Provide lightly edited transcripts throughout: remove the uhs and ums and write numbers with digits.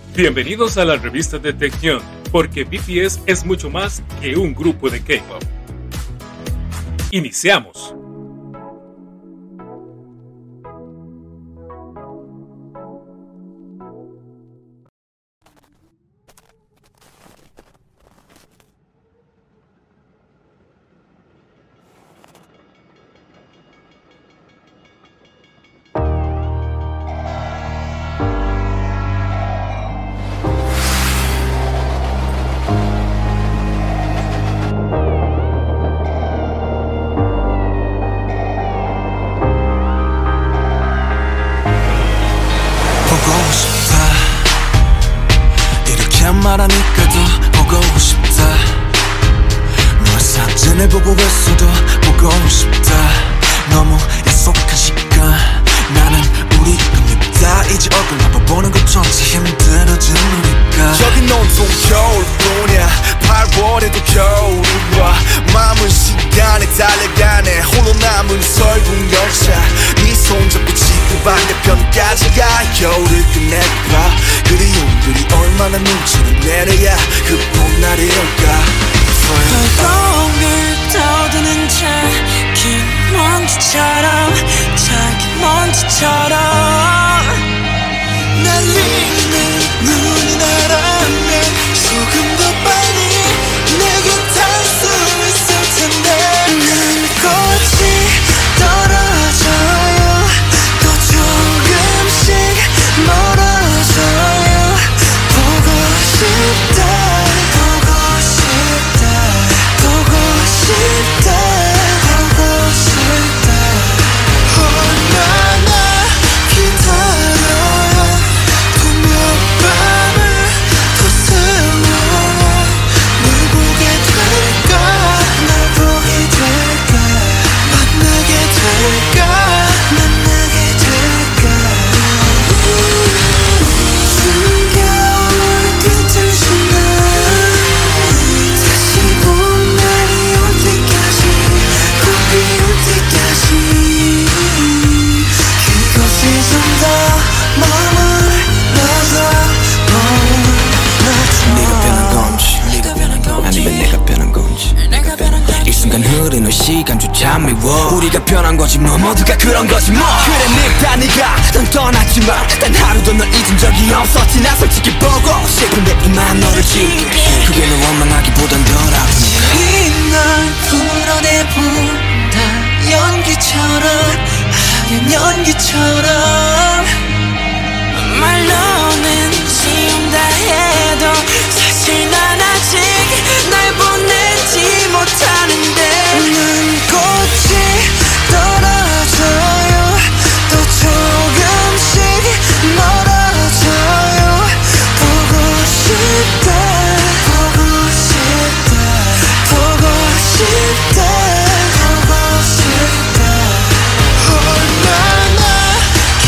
Bienvenidos a la revista de Tección, porque BTS es mucho más que un grupo de K-pop. Iniciamos. 말하니까 더 보고 싶다. 너의 사진을 보고 있어도 보고 싶다. 너무 약속한 시간 나는 우리가 밉다. 이제 얼굴 한번 보는 것조차 힘들어진 우리가. 저긴 온통 겨울뿐이야. 8월에도 겨울이 와. 마음은 시간에 달려가네. 홀로 남은 설국 열차. 네 손잡고 지구 반대편까지 가. 겨울을 끝내봐. 그리움들이 얼마나 눈치를 내려야 그 봄날이 올까. 발동을 떠드는 작은 먼지처럼 작은 먼지처럼 날리는 눈이 나라면 조금 더 빨리 내게 닿을 수 있을 텐데. 난 꽃이 떨어져요. 또 조금씩 멀어져요. 보고 싶다 보고 싶다 보고 싶다 보고 싶다. 얼마나 기다려야 또 몇 밤을 더 세워야 널 보게 될까. 날 보게 될까. 만나게 될까. 만나게 될까. 숨겨올 끝을 지나 다시 봄날이 올 때까지 꽃이 올 때까지 그곳에 좀 더 머물러서 네가 변한 건지 아니면 내가 변한 건지. 이 순간 흐르는 시간조차 미워. 우리가 변한 거지 뭐. 모두가 그런 거지 뭐. 그래 늙다 네가 넌 떠났지만 단 하루도 널 잊은 적이 없었지. 나 솔직히 보고 싶은데 이만 너를 지울게. 그게 널 원망하기보단 덜 아프니까. 이날 풀어내본다. 연기처럼 하얀 연기처럼 말로는 쉬운다 해도 사실 난 아직 날 보내지 못하는데. 난 꽃이 떨어져요. 또 조금씩 멀어져요. 보고 싶다 보고 싶다 보고 싶다 보고 싶다. 얼마나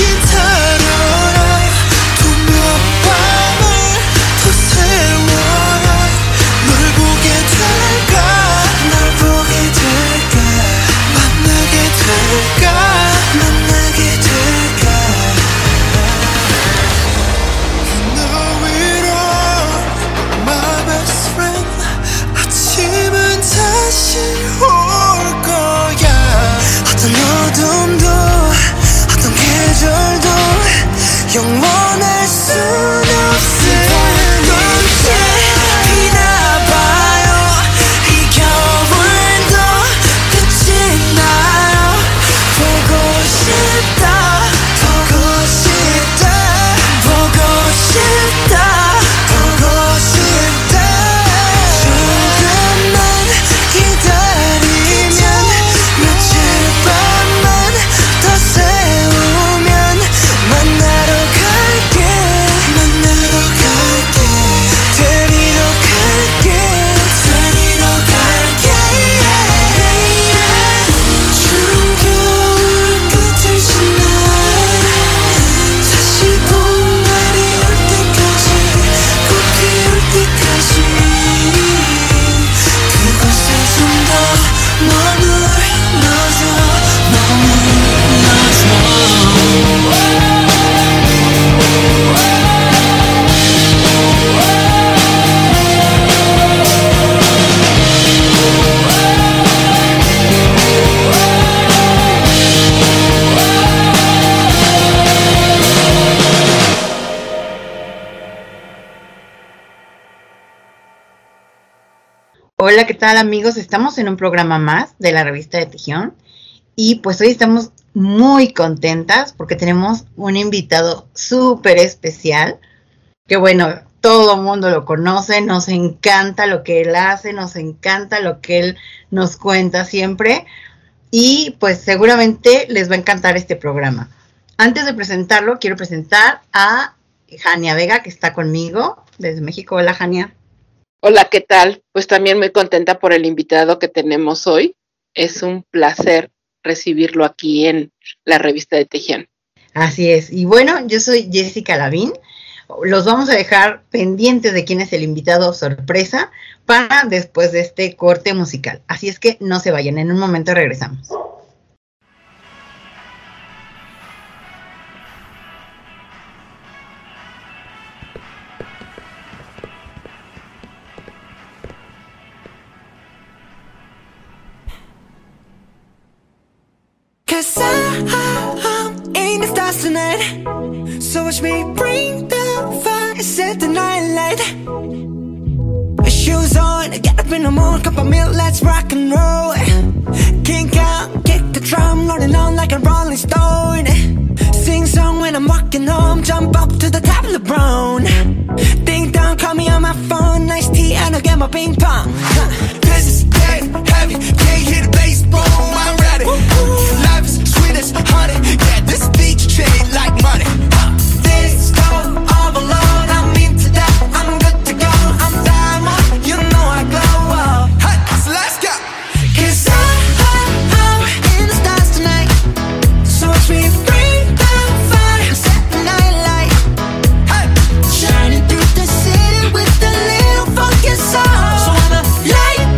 Hola, ¿qué tal amigos? Estamos en un programa más de la revista de Tejión y pues hoy estamos muy contentas porque tenemos un invitado súper especial que bueno, todo el mundo lo conoce, nos encanta lo que él hace, nos encanta lo que él nos cuenta siempre y pues seguramente les va a encantar este programa. Antes de presentarlo, quiero presentar a Jania Vega que está conmigo desde México. Hola, Jania. Hola, ¿qué tal? Pues también muy contenta por el invitado que tenemos hoy. Es un placer recibirlo aquí en la revista de Tejión. Así es. Y bueno, yo soy Jessica Lavín. Los vamos a dejar pendientes de quién es el invitado sorpresa para después de este corte musical. Así es que no se vayan, en un momento regresamos. Cause I'm in the stars tonight. So watch me bring the fire, set the night light. Shoes on, get up in the morning, cup of milk, let's rock and roll. Kink out, kick the drum, rolling on like a rolling stone. Sing song when I'm walking home, jump up to the top of the brown. Ding dong, call me on my phone, nice tea and I'll get my ping pong. This is dead heavy, can't hit the bass, boom, I'm ready. Life is sweet as honey, yeah, this beat chain like money. This go all alone, I'm into that, I'm good to go, I'm diamond, you know I glow. Hey, so let's go. Cause I'm in the stars tonight, so watch me bring the fire, set the night light. Hey, shining through the city with a little funky soul. So I'ma light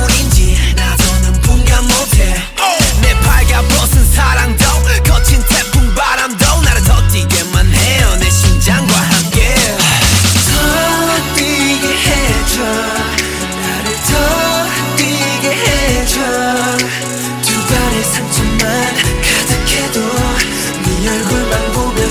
때문인지 나도는 분간 못해 내 발가벗은 사랑도 거친 태풍 바람도 나를 더 뛰게만 해요 내 심장과 함께 더 뛰게 해줘 나를 더 뛰게 해줘 두 발의 상처만 가득해도 네 얼굴만 보면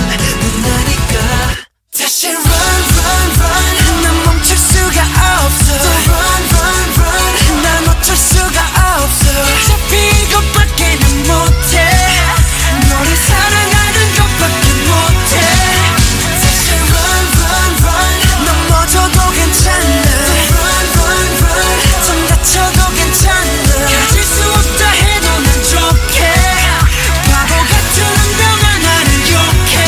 운나니까 다시 run run run 난 멈출 수가 없어 So run run run 난 놓칠 수가 없어 어차피 이것밖에는 못해 너를 사랑하는 것밖에 못해 다시 run run run 넘어져도 괜찮아 So run run run 좀 다쳐도 괜찮아 가질 수 없다 해도 난 좋게 바보 같은 운명아 나를 욕해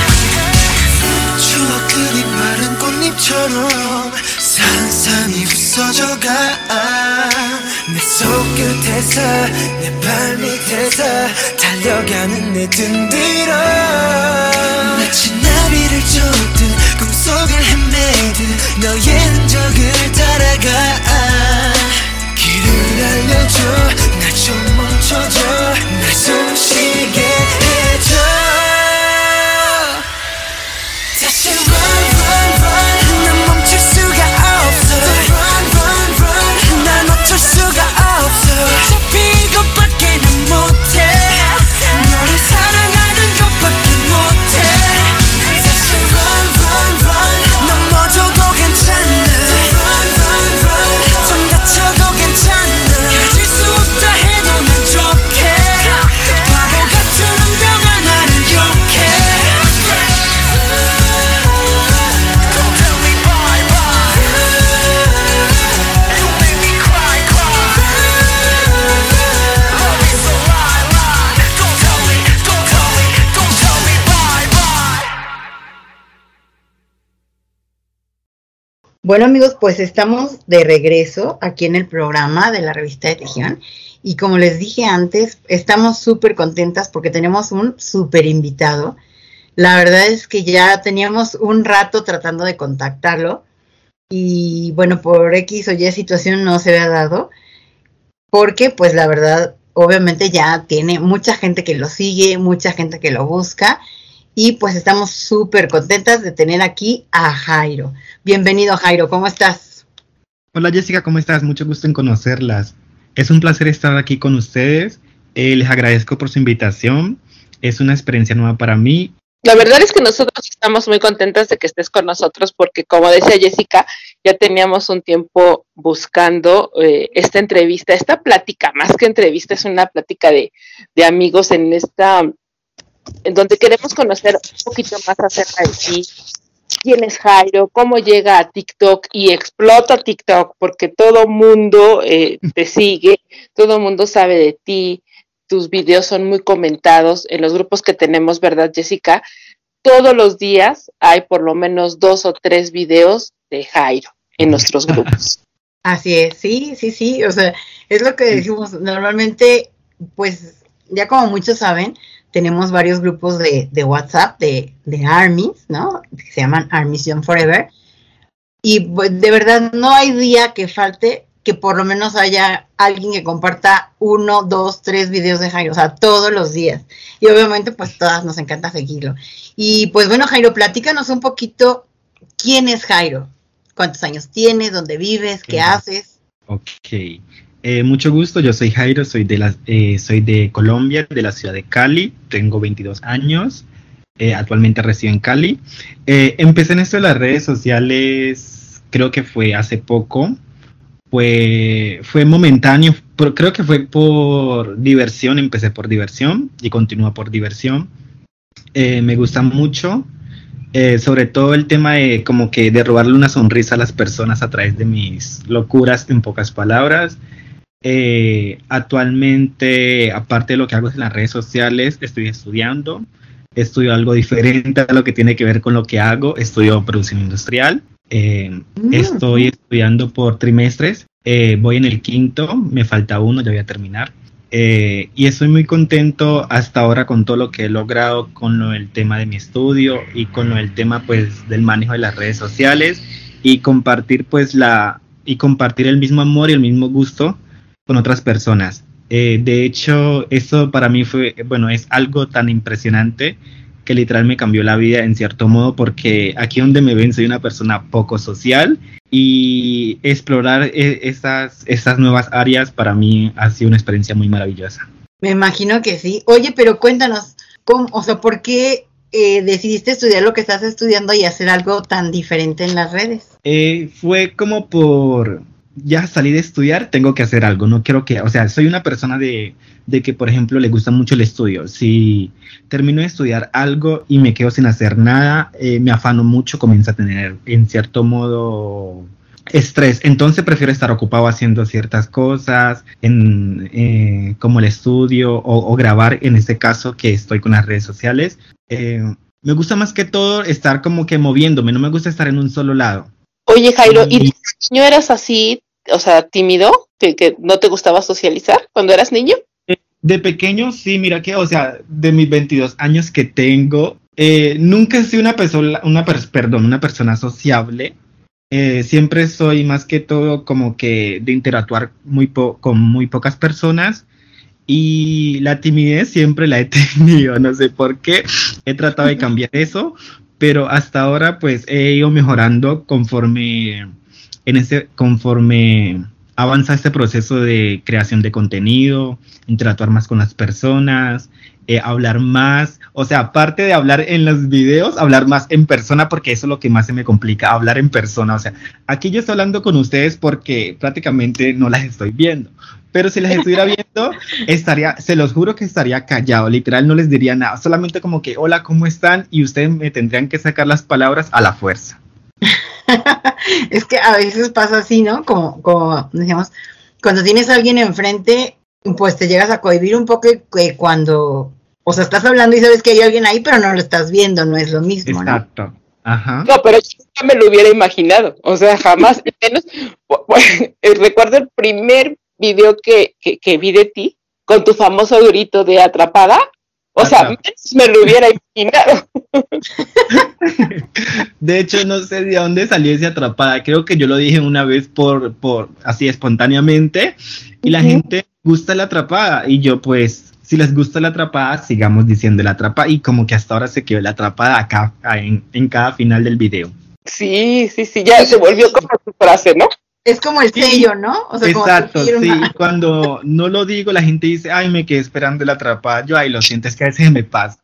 추억들이 마른 꽃잎처럼 산산이 부서져가 내 손끝에서 내 발밑에서 달려가는 내 등 뒤로 마치 나비를 쫓듯 꿈속을 헤매듯 너의 흔적을 따라가 길을 알려줘 날 좀 멈춰줘 날 숨쉬게 해줘 다시 run run run 난 멈출 수가 없어 run run run 난 놓칠 수가 없어 어차피 이것밖에는 못해 너를 사랑하는 것밖에 못해 다시 run run run 넘어져도 괜찮아 run run run 좀 다쳐도 괜찮아 가질 수 없다 해도 난 좋게 바보 같은 운명아 나를 욕해 Don't tell me bye bye You make me cry cry Love is a lie lie Don't tell me, don't tell me, don't tell me bye bye Bueno amigos, pues estamos de regreso aquí en el programa de la revista de Tejión y como les dije antes, estamos súper contentas porque tenemos un súper invitado. La verdad es que ya teníamos un rato tratando de contactarlo y bueno, por X o Y situación no se había dado porque pues la verdad obviamente ya tiene mucha gente que lo sigue, mucha gente que lo busca y pues estamos súper contentas de tener aquí a Jairo. Bienvenido Jairo, ¿cómo estás? Hola Jessica, ¿cómo estás? Mucho gusto en conocerlas. Es un placer estar aquí con ustedes. Les agradezco por su invitación. Es una experiencia nueva para mí. La verdad es que nosotros estamos muy contentas de que estés con nosotros porque, como decía Jessica, ya teníamos un tiempo buscando esta entrevista, esta plática, más que entrevista, es una plática de amigos en donde queremos conocer un poquito más acerca de ti. ¿Quién es Jairo? ¿Cómo llega a TikTok? Y explota TikTok porque todo mundo te sigue, todo mundo sabe de ti. Tus videos son muy comentados en los grupos que tenemos, ¿verdad, Jessica? Todos los días hay por lo menos 2 o 3 videos de Jairo en nuestros grupos. Así es, sí, o sea, es lo que decimos, normalmente, pues, ya como muchos saben, tenemos varios grupos de WhatsApp, de ARMYs, ¿no? Que se llaman ARMYs Young Forever, y de verdad no hay día que falte que por lo menos haya alguien que comparta 1, 2, 3 videos de Jairo, o sea, todos los días. Y obviamente, pues, todas nos encanta seguirlo. Y, pues, bueno, Jairo, platícanos un poquito, ¿quién es Jairo? ¿Cuántos años tienes? ¿Dónde vives? ¿Qué haces? Ok. Mucho gusto, yo soy Jairo, soy de Colombia, de la ciudad de Cali, tengo 22 años, actualmente resido en Cali. Empecé en esto de las redes sociales, creo que fue hace poco. Fue momentáneo, pero creo que fue por diversión, empecé por diversión y continúo por diversión. Me gusta mucho, sobre todo el tema de como que de robarle una sonrisa a las personas a través de mis locuras, en pocas palabras. Actualmente, aparte de lo que hago en las redes sociales, estoy estudiando, estudio algo diferente a lo que tiene que ver con lo que hago, estudio producción industrial. Estoy estudiando por trimestres, voy en el 5º, me falta 1, ya voy a terminar. Y estoy muy contento hasta ahora con todo lo que he logrado con el tema de mi estudio y con el tema pues del manejo de las redes sociales y compartir pues y compartir el mismo amor y el mismo gusto con otras personas. De hecho, eso para mí fue, bueno, es algo tan impresionante que literal me cambió la vida en cierto modo, porque aquí donde me ven soy una persona poco social y explorar esas nuevas áreas para mí ha sido una experiencia muy maravillosa. Me imagino que sí. Oye, pero cuéntanos, o sea, ¿por qué decidiste estudiar lo que estás estudiando y hacer algo tan diferente en las redes? Fue como por ya salí de estudiar, tengo que hacer algo, no quiero que, o sea, soy una persona de que, por ejemplo, le gusta mucho el estudio. Si termino de estudiar algo y me quedo sin hacer nada, me afano mucho, comienzo a tener, en cierto modo, estrés. Entonces prefiero estar ocupado haciendo ciertas cosas, como el estudio o grabar, en este caso, que estoy con las redes sociales. Me gusta más que todo estar como que moviéndome, no me gusta estar en un solo lado. Oye, Jairo, ¿y de niño eras así, o sea, tímido, que no te gustaba socializar cuando eras niño? De pequeño, sí, mira que, o sea, de mis 22 años que tengo, nunca he sido una persona sociable. Siempre soy más que todo como que de interactuar con muy pocas personas, y la timidez siempre la he tenido, no sé por qué. He tratado de cambiar eso, pero hasta ahora pues he ido mejorando conforme avanza este proceso de creación de contenido, interactuar más con las personas, hablar más, o sea, aparte de hablar en los videos, hablar más en persona, porque eso es lo que más se me complica, hablar en persona. O sea, aquí yo estoy hablando con ustedes porque prácticamente no las estoy viendo, pero si las estuviera viendo, se los juro que estaría callado, literal no les diría nada, solamente como que hola, ¿cómo están? Y ustedes me tendrían que sacar las palabras a la fuerza. Es que a veces pasa así, ¿no? Como decíamos, cuando tienes a alguien enfrente, pues te llegas a cohibir un poco, que cuando, o sea, estás hablando y sabes que hay alguien ahí, pero no lo estás viendo, no es lo mismo, ¿no? Exacto. Ajá. No, pero yo nunca me lo hubiera imaginado, o sea, jamás, menos, recuerdo el primer video que vi de ti, con tu famoso grito de atrapada, o sea, menos me lo hubiera imaginado. De hecho, no sé de dónde salió ese atrapada, creo que yo lo dije una vez por así espontáneamente, y la gente gusta la atrapada, y yo pues, si les gusta la atrapada, sigamos diciendo la atrapada, y como que hasta ahora se quedó la atrapada acá, en cada final del video. Sí, ya se volvió como su frase, ¿no? Es como el sello, ¿no? O sea, exacto, sí, cuando no lo digo, la gente dice, ay, me quedé esperando la atrapada, yo, ay, lo siento, es que a veces me pasa.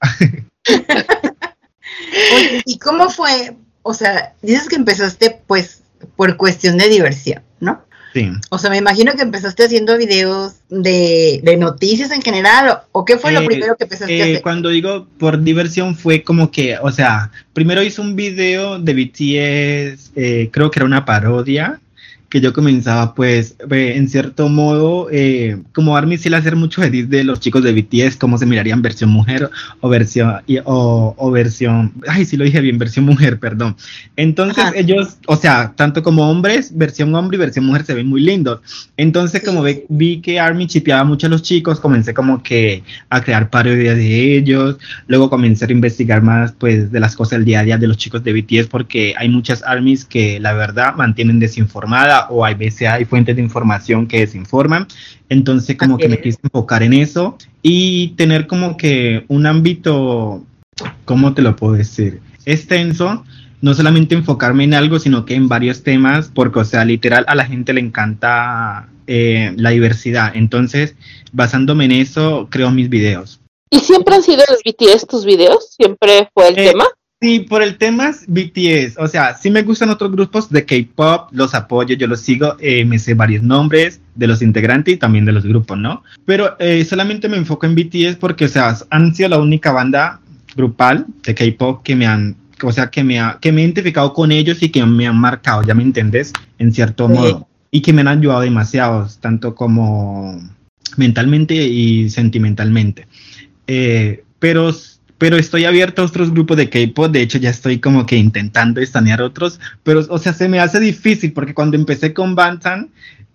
Oye, ¿y cómo fue? O sea, dices que empezaste, pues, por cuestión de diversión, ¿no? Sí. O sea, me imagino que empezaste haciendo videos de noticias en general, ¿o qué fue lo primero que empezaste a hacer? Cuando digo por diversión fue como que, o sea, primero hice un video de BTS, creo que era una parodia, que yo comenzaba pues en cierto modo como ARMY suele hacer mucho edit de los chicos de BTS, cómo se mirarían versión mujer o versión ay, sí lo dije bien, versión mujer, perdón. Entonces ellos, o sea, tanto como hombres, versión hombre y versión mujer se ven muy lindos. Entonces como vi que ARMY chipeaba mucho a los chicos, comencé como que a crear parodias de ellos, luego comencé a investigar más pues de las cosas del día a día de los chicos de BTS, porque hay muchas ARMYs que la verdad mantienen desinformada, o hay veces hay fuentes de información que desinforman. Entonces como que me quise enfocar en eso y tener como que un ámbito, ¿cómo te lo puedo decir? Extenso, no solamente enfocarme en algo, sino que en varios temas, porque, o sea, literal a la gente le encanta la diversidad. Entonces, basándome en eso, creo mis videos. ¿Y siempre han sido los BTS tus videos? ¿Siempre fue el tema? Sí, por el tema BTS, o sea, sí me gustan otros grupos de K-pop, los apoyo, yo los sigo, me sé varios nombres de los integrantes y también de los grupos, ¿no? Pero solamente me enfoco en BTS porque, o sea, han sido la única banda grupal de K-pop que me he identificado con ellos y que me han marcado, ¿ya me entendés? En cierto modo, y que me han ayudado demasiado, tanto como mentalmente y sentimentalmente. Pero estoy abierto a otros grupos de K-pop, de hecho ya estoy como que intentando estanear otros, pero, o sea, se me hace difícil porque cuando empecé con Bangtan,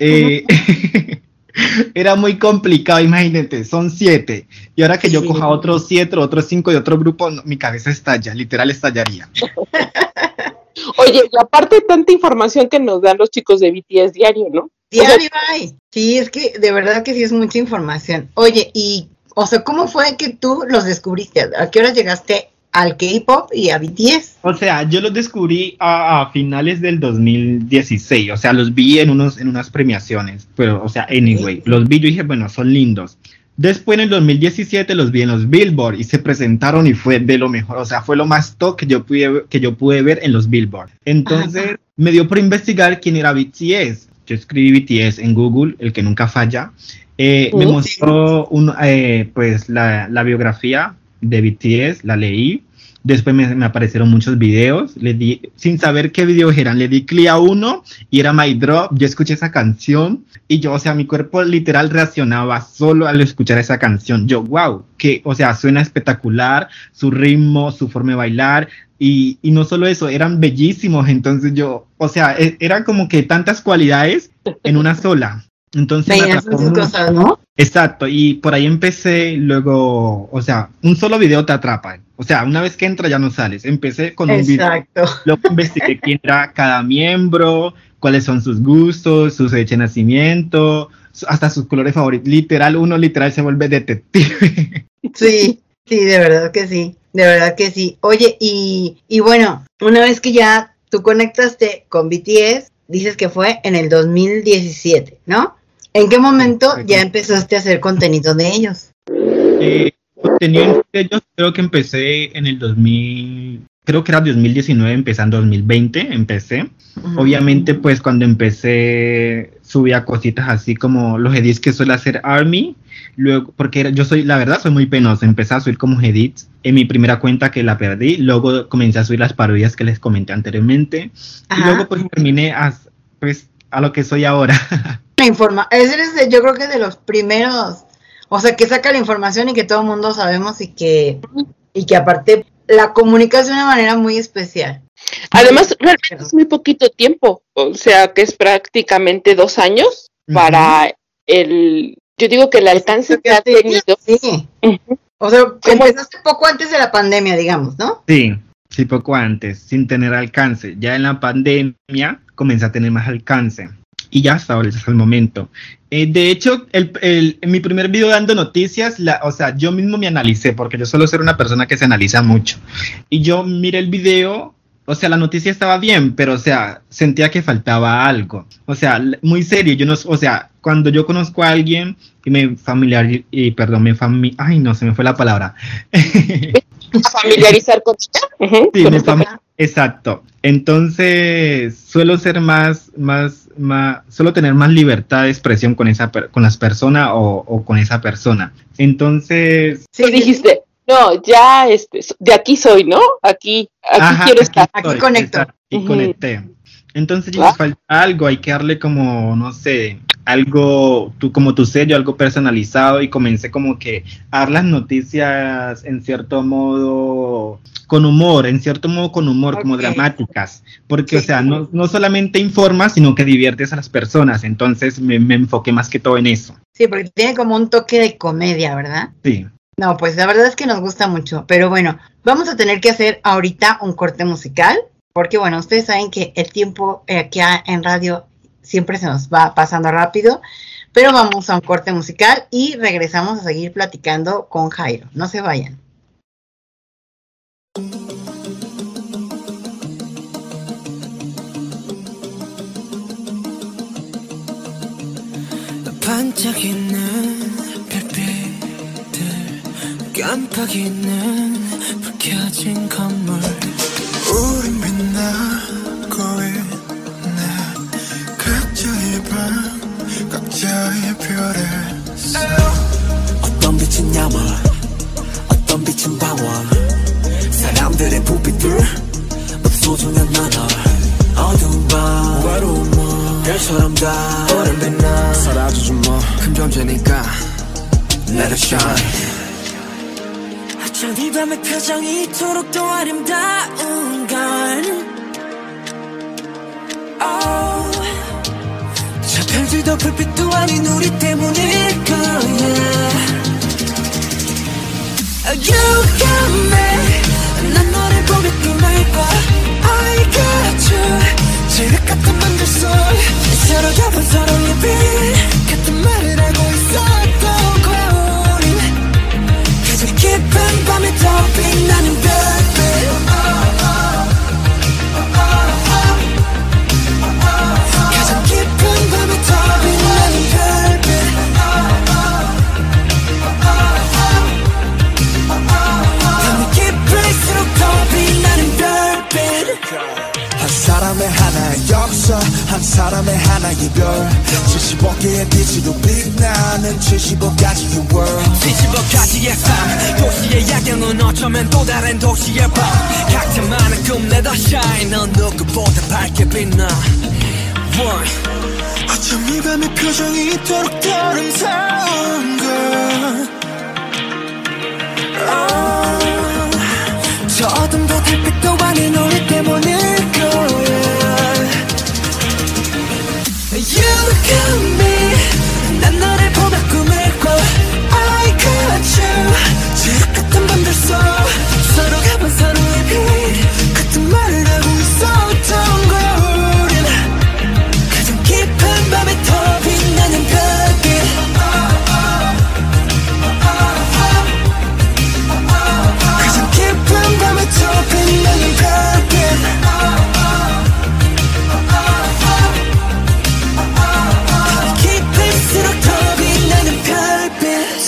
era muy complicado, imagínate, son 7, y ahora que yo coja otros 7, otros 5 de otro grupo, mi cabeza estalla, literal estallaría. Oye, y aparte tanta información que nos dan los chicos de BTS diario, ¿no? Diario hay. Sí, es que de verdad que sí es mucha información. Oye, y, o sea, ¿cómo fue que tú los descubriste? ¿A qué hora llegaste al K-pop y a BTS? O sea, yo los descubrí a finales del 2016, o sea, los vi en unas premiaciones, pero, o sea, anyway, los vi, yo dije, bueno, son lindos. Después en el 2017 los vi en los Billboard y se presentaron y fue de lo mejor, o sea, fue lo más top que yo pude ver en los Billboard. Entonces, me dio por investigar quién era BTS. Yo escribí BTS en Google, el que nunca falla. Me mostró pues la biografía de BTS, la leí. Después me aparecieron muchos videos, le di, sin saber qué videos eran, le di clic a uno y era My Drop. Yo escuché esa canción y yo, o sea, mi cuerpo literal reaccionaba solo al escuchar esa canción. Yo, wow, que, o sea, suena espectacular, su ritmo, su forma de bailar. Y no solo eso, eran bellísimos. Entonces yo, o sea, eran como que tantas cualidades en una sola. Entonces me atrapó mucho. Cosas, ¿no? Exacto, y por ahí empecé, luego, o sea, un solo video te atrapa. O sea, una vez que entra ya no sales. Empecé con un video, luego investigué quién era cada miembro, cuáles son sus gustos, su fecha de nacimiento, hasta sus colores favoritos. Uno literal se vuelve detective. Sí, de verdad que sí. De verdad que sí. Oye, y bueno, una vez que ya tú conectaste con BTS, dices que fue en el 2017, ¿no? ¿En qué momento ya empezaste a hacer contenido de ellos? Contenido de ellos creo que empecé en el 2019, empezando 2020, empecé. Obviamente, pues cuando empecé subía cositas así como los edits que suele hacer ARMY. Luego, porque yo soy muy penoso, empecé a subir como edits en mi primera cuenta que la perdí, luego comencé a subir las parodias que les comenté anteriormente. Y luego pues terminé a lo que soy ahora. Yo creo que de los primeros, o sea, que saca la información y que todo el mundo sabemos y que aparte la comunicas de una manera muy especial. Además, realmente es muy poquito tiempo, o sea, que es prácticamente 2 años para yo digo que el alcance que ha tenido. Sí. O sea, empezaste poco antes de la pandemia, digamos, ¿no? Sí, poco antes, sin tener alcance. Ya en la pandemia comencé a tener más alcance. Y ya hasta el momento. De hecho, en mi primer video dando noticias, o sea, yo mismo me analicé, porque yo suelo ser una persona que se analiza mucho. Y yo miré el video, o sea, la noticia estaba bien, pero, o sea, sentía que faltaba algo. O sea, muy serio. O sea, cuando yo conozco a alguien y ay, no, se me fue la palabra. Familiarizar con ella. Sí, exacto. Entonces, suelo ser suelo tener más libertad de expresión con las personas o con esa persona. Entonces, sí, dijiste, no, ya de aquí soy, ¿no? Aquí quiero estar. Aquí conecto. Y conecté. Entonces, ya falta algo, hay que darle como, no sé, algo, como tu sello, algo personalizado, y comencé como que a dar las noticias en cierto modo con humor, como dramáticas, porque, o sea, no solamente informas, sino que diviertes a las personas. Entonces me enfoqué más que todo en eso. Sí, porque tiene como un toque de comedia, ¿verdad? Sí. No, pues la verdad es que nos gusta mucho, pero bueno, vamos a tener que hacer ahorita un corte musical, porque bueno, ustedes saben que el tiempo aquí en radio siempre se nos va pasando rápido, pero vamos a un corte musical y regresamos a seguir platicando con Jairo. No se vayan. 반짝이는 별빛들 깜빡이는 불 켜진 건물 우린 빛나고 있네 각자의 밤 각자의 별을 써 어떤 빛은 야물 어떤 빛은 방울 사람들의 부빛들 모두 소중한 나널 어두운 밤 외로운 밤 별처럼 다 오랜 빛나 사라지지 뭐 큰 존재니까 Let it shine 어쩜 이 밤의 표정이 이토록 또 아름다운 건 oh. 저 별들도 불빛도 아닌 우리 때문일 거야 You got me 난 너를 보며 꿈을 꿔 I got 같은 지륵 같은 밤들 속 서로 겹은 서로의 빛 같은 말을 하고 있었던 거야 우린 가장 깊은 밤에 더 빛나는 별빛 가장 깊은 밤에 더 빛나는 별빛 밤이 깊을수록 더 빛나는 별빛 한 사람의 하나의 역사 한 사람의 하나의 별 75개의 빛으로 빛나는 75가지의 world 75가지의 삶 도시의 야경은 어쩌면 또 다른 도시의 밤 각자만의 꿈 let us shine 넌 누구보다 밝게 빛나 어쩜 이 밤의 표정이 이토록 아름다운 걸 저 어둠도 달빛도 아닌 우리 때문일 거야 You got me 난 너를 보다 꿈을 꿔 I got you 지옥 같은 밤들 속 서로 가본 서로의 빛 같은 말을 하고 있었던 거야 우린 가장 깊은 밤에 더 빛나는 별빛 가장 깊은 밤에 더 빛나는 별빛 깊을수록 더 빛나는 별빛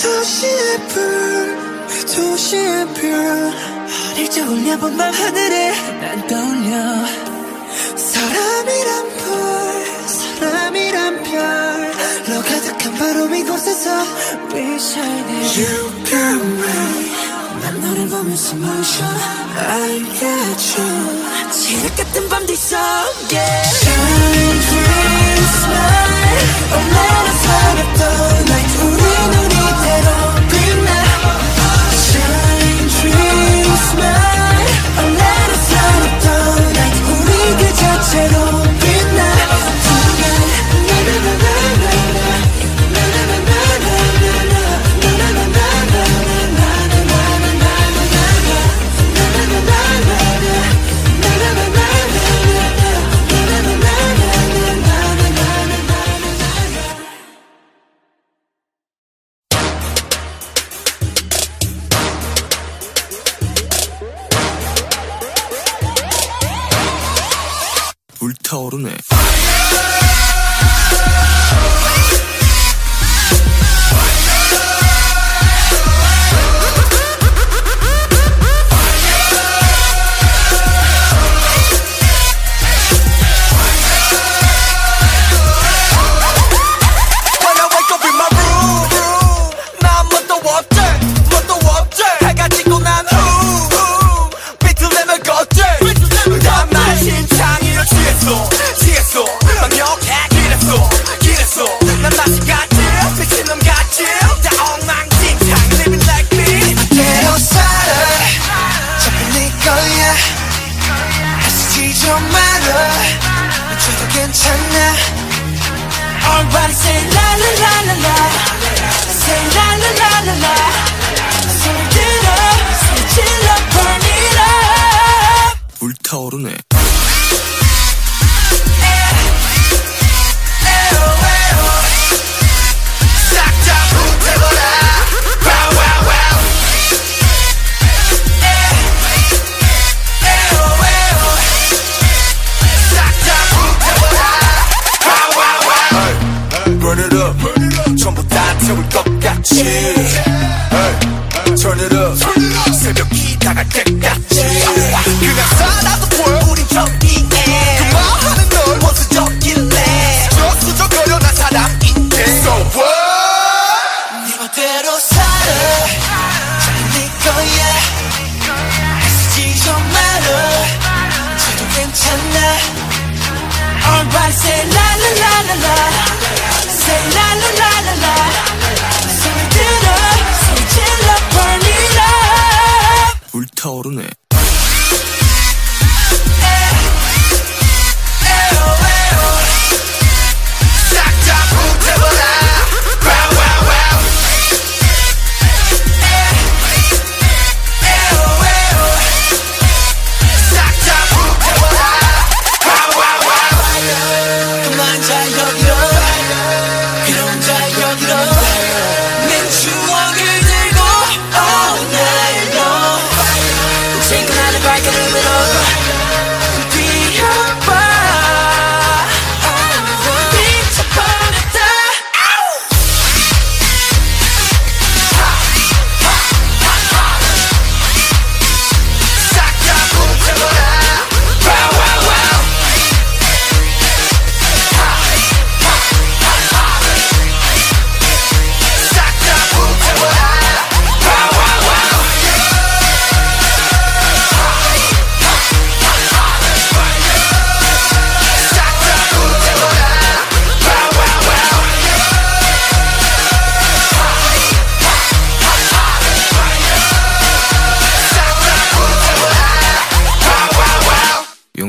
도시의 불 어릴 적 올려본 밤 하늘에 난 떠올려 사람이란 별로 가득한 바로 이곳에서 We shining You got me 난 너를 보면서 motion I got you 지륵 같은 밤들 속에 Shine through smile Oh let us light up the night 우리 이대로 빛나 Shine through smile Oh let us light up the night 우리 그 자체로 빛나 불타오르네 Everybody say la la la la la Say la la la la la 소리 질러 burn it up 불타오르네 전부 다 태울 것 같이 Turn it up 새벽이 다갈 때까지 그냥 살아도 보여 우린 저기에 그만하는 널 원수적일래 수적거려 난 사람인데 So what 네 멋대로 살아 네 거야 애쓰지 좀 말아 저도 괜찮아 Everybody say la la la la la Say la la la la la 소리 질러 burn it up 불타오르네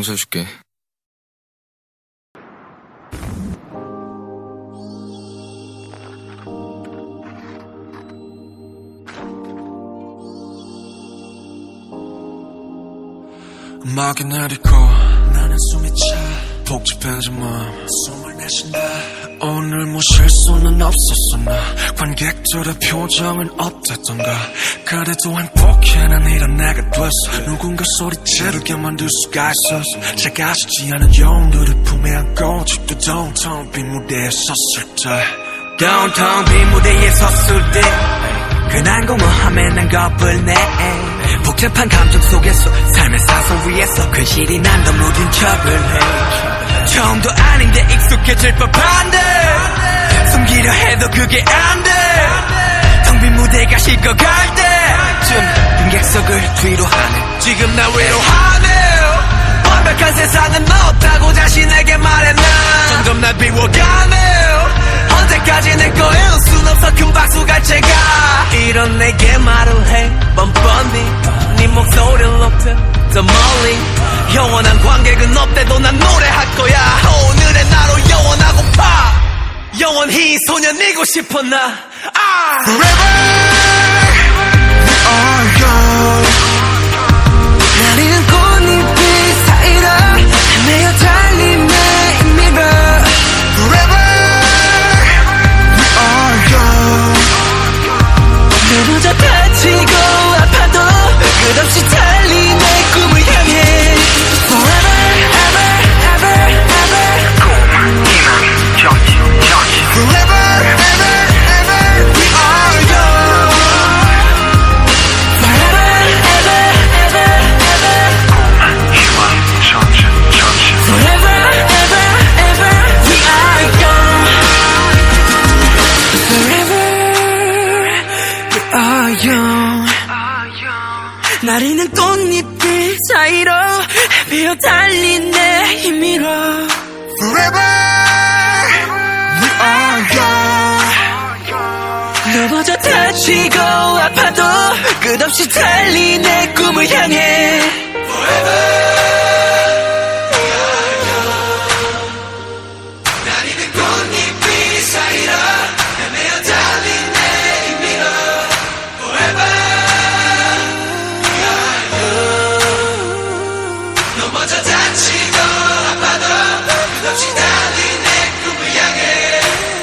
용서해줄게. 음악이 내리고 나는 숨이 차 복잡해진 마음 숨을 내쉰다. 오늘 뭐 실수는 없었어. 나 관객들의 표정은 어땠던가. 그래도 행복해 난 이런 내가 됐어. 누군가 소리 지르게 만들 수가 있었어. 작아지지 않은 영웅들을 품에 안고 아직도 downtown 빈 무대에 섰을 때 downtown 빈 무대에 섰을 때 그 난공허함에 난 겁을 내. 복잡한 감정 속에서 삶의 사선 위에서 괜시리 난 더 무딘 척을 해. 처음도 아닌데 익숙해질 법한데 숨기려 해도 그게 안돼. 텅 빈 무대가 식어갈 때쯤 빈객석을 뒤로 하네. 지금 나 외로워하네. 완벽한 세상은 없다고 자신에게 말해. 난 점점 날 비워가네. 언제까지 내 거에 웃을 없어 큰 박수 갈 제가 이런 내게 말을 해. 뻔뻔히 네 목소리를 높여 더 멀리. 영원한 관객은 없대도 난 노래할 거야. 오늘의 나로 영원하고파. 영원히 소년이고 싶어 나. Forever we are young. 나는 꽃잎이 사이로 헤매어 달린 내 미러. Forever we are young. 넘어져 다치고 아파도 끝없이 달린 내 꿈을 향해. Forever, ever, ever, ever. Forever ever ever we are young. Forever, ever, ever, ever. Forever, ever, ever, we are young. Forever, we are young. 나리는 꽃잎들 사이로 헤매어 달린 내 힘으로. Forever we are young. 넘어져 다치고 아파도 끝없이 달린 내 꿈을 향해. 나리는 꽃잎이 사이로 헤매어 달린 내 힘으로. 넘어져 다치고 아파도 끝없이 달린 내 꿈을 향해.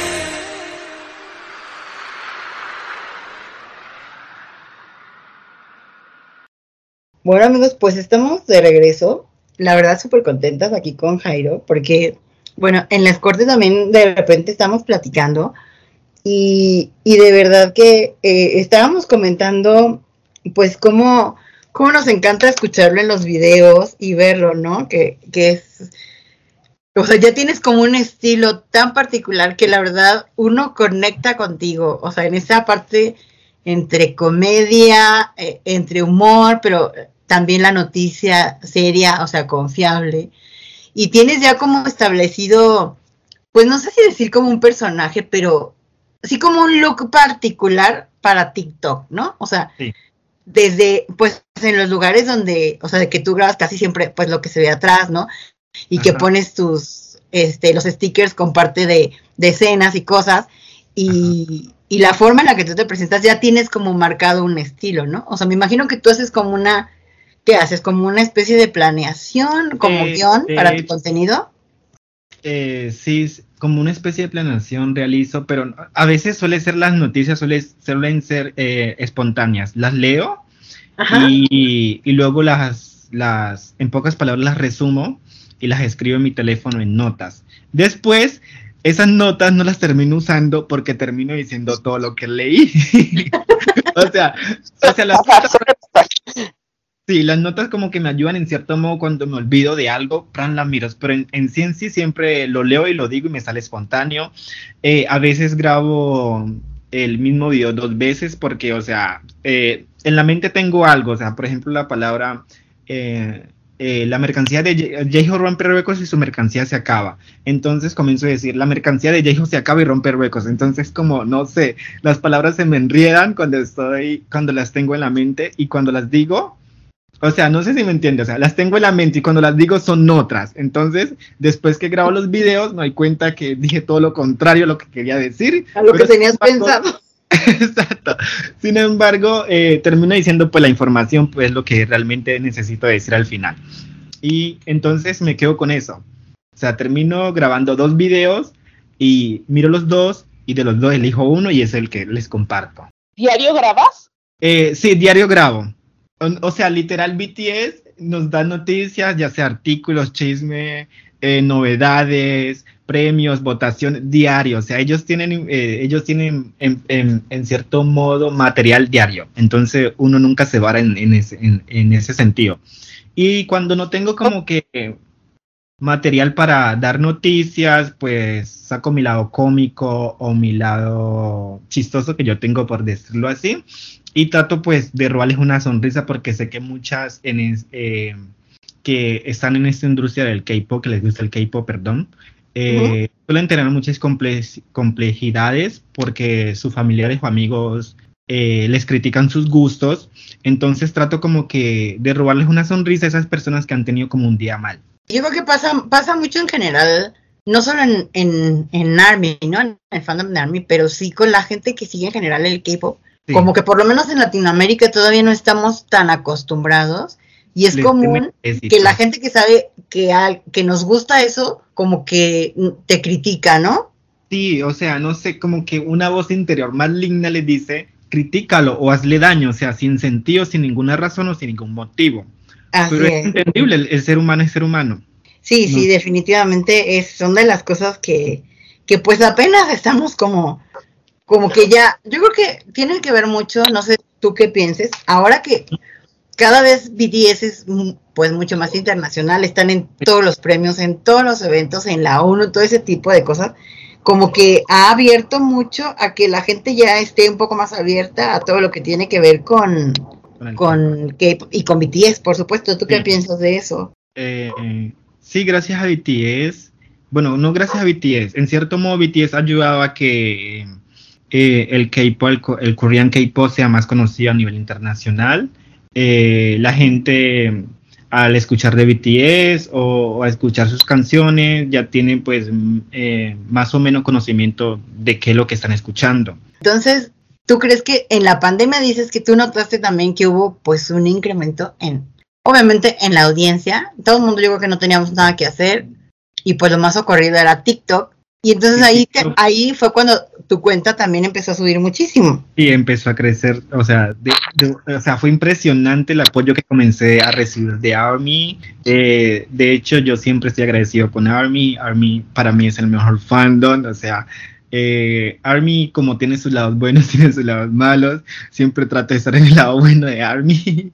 Bueno, amigos, pues estamos de regreso. La verdad, súper contentas aquí con Jairo, porque, bueno, en las cortes también de repente estamos platicando y de verdad que estábamos comentando, pues, cómo nos encanta escucharlo en los videos y verlo, ¿no? Que es, o sea, ya tienes como un estilo tan particular que la verdad uno conecta contigo, o sea, en esa parte entre comedia, entre humor, pero también la noticia seria, o sea, confiable. Y tienes ya como establecido, pues no sé si decir como un personaje, pero sí como un look particular para TikTok, ¿no? O sea, sí. Desde, pues, en los lugares donde, o sea, de que tú grabas casi siempre, pues, lo que se ve atrás, ¿no? Y que pones tus, los stickers con parte de escenas y cosas, y la forma en la que tú te presentas ya tienes como marcado un estilo, ¿no? O sea, me imagino que tú haces como una, ¿qué haces? Como una especie de planeación, como guión para tu contenido. Sí, como una especie de planeación realizo, pero a veces las noticias suelen ser espontáneas. Las leo y luego las, en pocas palabras, las resumo y las escribo en mi teléfono en notas. Después, esas notas no las termino usando porque termino diciendo todo lo que leí. o sea las notas... Sí, las notas como que me ayudan en cierto modo cuando me olvido de algo, las miras, pero en sí siempre lo leo y lo digo y me sale espontáneo. A veces grabo el mismo video 2 veces porque, o sea, en la mente tengo algo, o sea, por ejemplo, la palabra, la mercancía de J-Ho rompe récords y su mercancía se acaba. Entonces comienzo a decir, la mercancía de J-Ho se acaba y rompe récords. Entonces, como, no sé, las palabras se me enriedan cuando las tengo en la mente y cuando las digo... O sea, no sé si me entiendes, o sea, las tengo en la mente y cuando las digo son otras. Entonces, después que grabo los videos, me doy cuenta que dije todo lo contrario a lo que quería decir. A lo que tenías pensado. Exacto. Sin embargo, termino diciendo pues la información, pues lo que realmente necesito decir al final. Y entonces me quedo con eso. O sea, termino grabando 2 videos y miro los 2 y de los 2 elijo uno y es el que les comparto. ¿Diario grabas? Sí, diario grabo. O sea, literal BTS nos da noticias, ya sea artículos, chisme, novedades, premios, votación diario. O sea, ellos tienen en cierto modo material diario. Entonces uno nunca se vara en ese sentido. Y cuando no tengo como que material para dar noticias, pues saco mi lado cómico o mi lado chistoso que yo tengo, por decirlo así. Y trato pues de robarles una sonrisa porque sé que muchas que están en esta industria del K-pop, que les gusta el K-pop, perdón, suelen tener muchas complejidades porque sus familiares o amigos les critican sus gustos. Entonces trato como que de robarles una sonrisa a esas personas que han tenido como un día mal. Yo creo que pasa mucho en general, no solo en ARMY, ¿no? En el fandom de ARMY, pero sí con la gente que sigue en general el K-pop. Sí. Como que por lo menos en Latinoamérica todavía no estamos tan acostumbrados y es común que la gente que sabe que nos gusta eso, como que te critica, ¿no? Sí, o sea, no sé, como que una voz interior maligna le dice, critícalo o hazle daño, o sea, sin sentido, sin ninguna razón o sin ningún motivo. Así pero es entendible, el ser humano es ser humano. Sí, no. Sí, definitivamente son de las cosas que pues apenas estamos como que ya, yo creo que tiene que ver mucho, no sé tú qué pienses, ahora que cada vez BTS es pues mucho más internacional, están en todos los premios, en todos los eventos, en la ONU, todo ese tipo de cosas, como que ha abierto mucho a que la gente ya esté un poco más abierta a todo lo que tiene que ver con K-pop y con BTS, por supuesto. ¿Tú qué piensas de eso? Sí, gracias a BTS, bueno, no gracias a BTS, en cierto modo BTS ha ayudado a que el K-pop, el Korean K-pop sea más conocido a nivel internacional. La gente al escuchar de BTS o a escuchar sus canciones ya tienen pues más o menos conocimiento de qué es lo que están escuchando. Entonces, ¿tú crees que en la pandemia dices que tú notaste también que hubo pues un incremento obviamente en la audiencia? Todo el mundo, yo creo que no teníamos nada que hacer y pues lo más ocurrido era TikTok. Y entonces ahí fue cuando tu cuenta también empezó a subir muchísimo. Sí, empezó a crecer, o sea, fue impresionante el apoyo que comencé a recibir de ARMY. De hecho, yo siempre estoy agradecido con ARMY. ARMY para mí es el mejor fandom, o sea, ARMY como tiene sus lados buenos, tiene sus lados malos. Siempre trato de estar en el lado bueno de ARMY.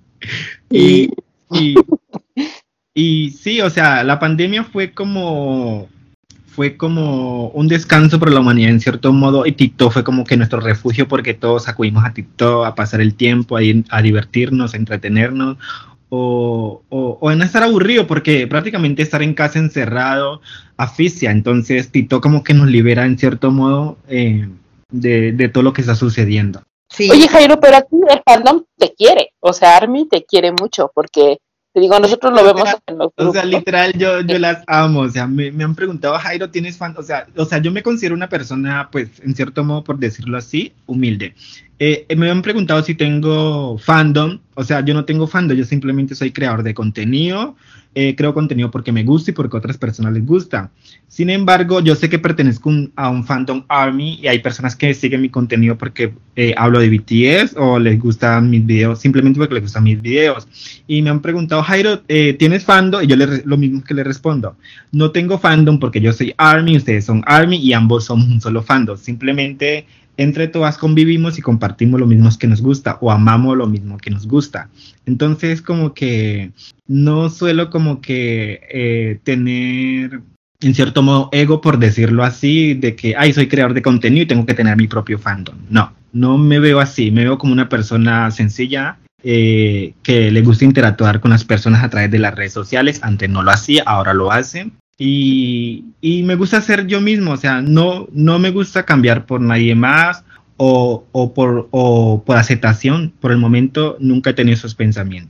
Y sí, o sea, la pandemia fue como un descanso para la humanidad en cierto modo, y TikTok fue como que nuestro refugio porque todos acudimos a TikTok a pasar el tiempo, a divertirnos, a entretenernos o en estar aburrido porque prácticamente estar en casa encerrado asfixia. Entonces TikTok como que nos libera en cierto modo de todo lo que está sucediendo. Sí. Oye, Jairo, pero aquí el fandom te quiere, o sea, ARMY te quiere mucho porque te digo, nosotros lo vemos en los grupos. O sea, literal, yo las amo. O sea, me han preguntado, Jairo, ¿tienes fan? O sea, yo me considero una persona, pues, en cierto modo, por decirlo así, humilde. Me han preguntado si tengo fandom. O sea, yo no tengo fandom, yo simplemente soy creador de contenido. Creo contenido porque me gusta y porque a otras personas les gusta. Sin embargo, yo sé que pertenezco a un fandom ARMY y hay personas que siguen mi contenido porque hablo de BTS o les gustan mis videos, simplemente porque les gustan mis videos. Y me han preguntado, Jairo, ¿tienes fandom? Y yo lo mismo que le respondo. No tengo fandom porque yo soy ARMY, ustedes son ARMY y ambos somos un solo fandom. Simplemente entre todas convivimos y compartimos lo mismo que nos gusta o amamos lo mismo que nos gusta. Entonces como que no suelo como que tener en cierto modo ego, por decirlo así, de que soy creador de contenido y tengo que tener mi propio fandom. No me veo así, me veo como una persona sencilla que le gusta interactuar con las personas a través de las redes sociales. Antes no lo hacía, ahora lo hace. Y me gusta ser yo mismo, o sea, no me gusta cambiar por nadie más o por aceptación. Por el momento nunca he tenido esos pensamientos.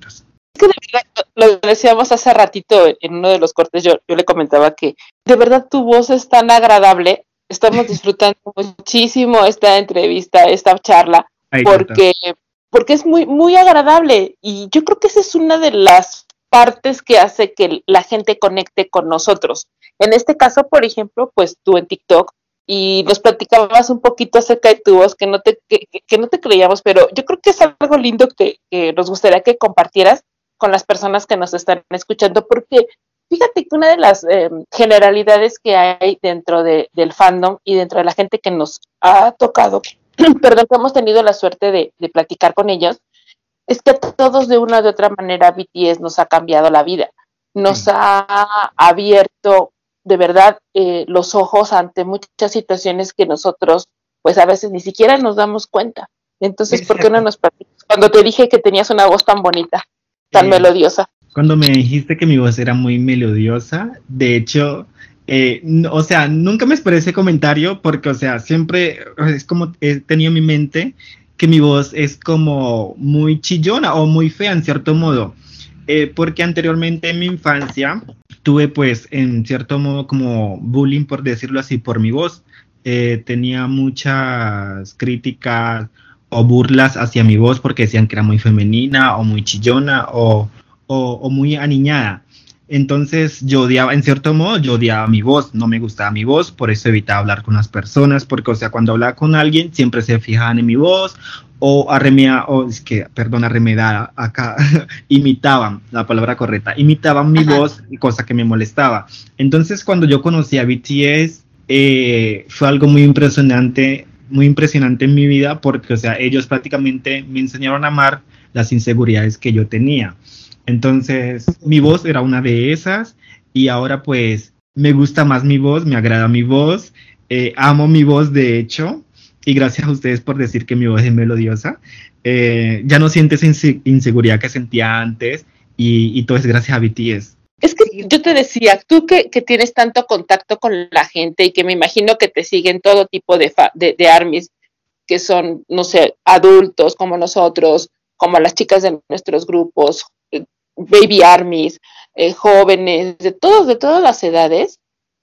Es que de verdad, lo decíamos hace ratito en uno de los cortes, yo le comentaba que de verdad tu voz es tan agradable, estamos disfrutando muchísimo esta entrevista, esta charla, Ay, porque es muy, muy agradable, y yo creo que esa es una de las partes que hace que la gente conecte con nosotros. En este caso, por ejemplo, pues tú en TikTok, y nos platicabas un poquito acerca de tu voz, que no te creíamos, pero yo creo que es algo lindo que nos gustaría que compartieras con las personas que nos están escuchando, porque fíjate que una de las generalidades que hay dentro del fandom y dentro de la gente que nos ha tocado, perdón, que hemos tenido la suerte de platicar con ellos, es que a todos de una u otra manera BTS nos ha cambiado la vida, nos ha abierto de verdad los ojos ante muchas situaciones que nosotros pues a veces ni siquiera nos damos cuenta. Entonces, ¿por qué no nos platicas? Cuando te dije que tenías una voz tan bonita, tan melodiosa. Cuando me dijiste que mi voz era muy melodiosa, de hecho, o sea, nunca me esperé ese comentario porque, o sea, siempre es como he tenido en mi mente que mi voz es como muy chillona o muy fea en cierto modo, porque anteriormente en mi infancia tuve pues en cierto modo como bullying, por decirlo así, por mi voz. Tenía muchas críticas o burlas hacia mi voz porque decían que era muy femenina o muy chillona o muy aniñada. Entonces yo odiaba, en cierto modo, yo odiaba mi voz, no me gustaba mi voz, por eso evitaba hablar con las personas, porque, o sea, cuando hablaba con alguien siempre se fijaban en mi voz o arremedar acá, imitaban, la palabra correcta, imitaban mi voz, cosa que me molestaba. Entonces cuando yo conocí a BTS, fue algo muy impresionante en mi vida, porque, o sea, ellos prácticamente me enseñaron a amar las inseguridades que yo tenía. Entonces, mi voz era una de esas y ahora pues me gusta más mi voz, me agrada mi voz, amo mi voz de hecho, y gracias a ustedes por decir que mi voz es melodiosa. Ya no sientes inseguridad que sentía antes y todo es gracias a BTS. Es que yo te decía, tú que tienes tanto contacto con la gente y que me imagino que te siguen todo tipo de ARMYs, que son, no sé, adultos como nosotros, como las chicas de nuestros grupos, baby ARMYs, jóvenes, de todas las edades,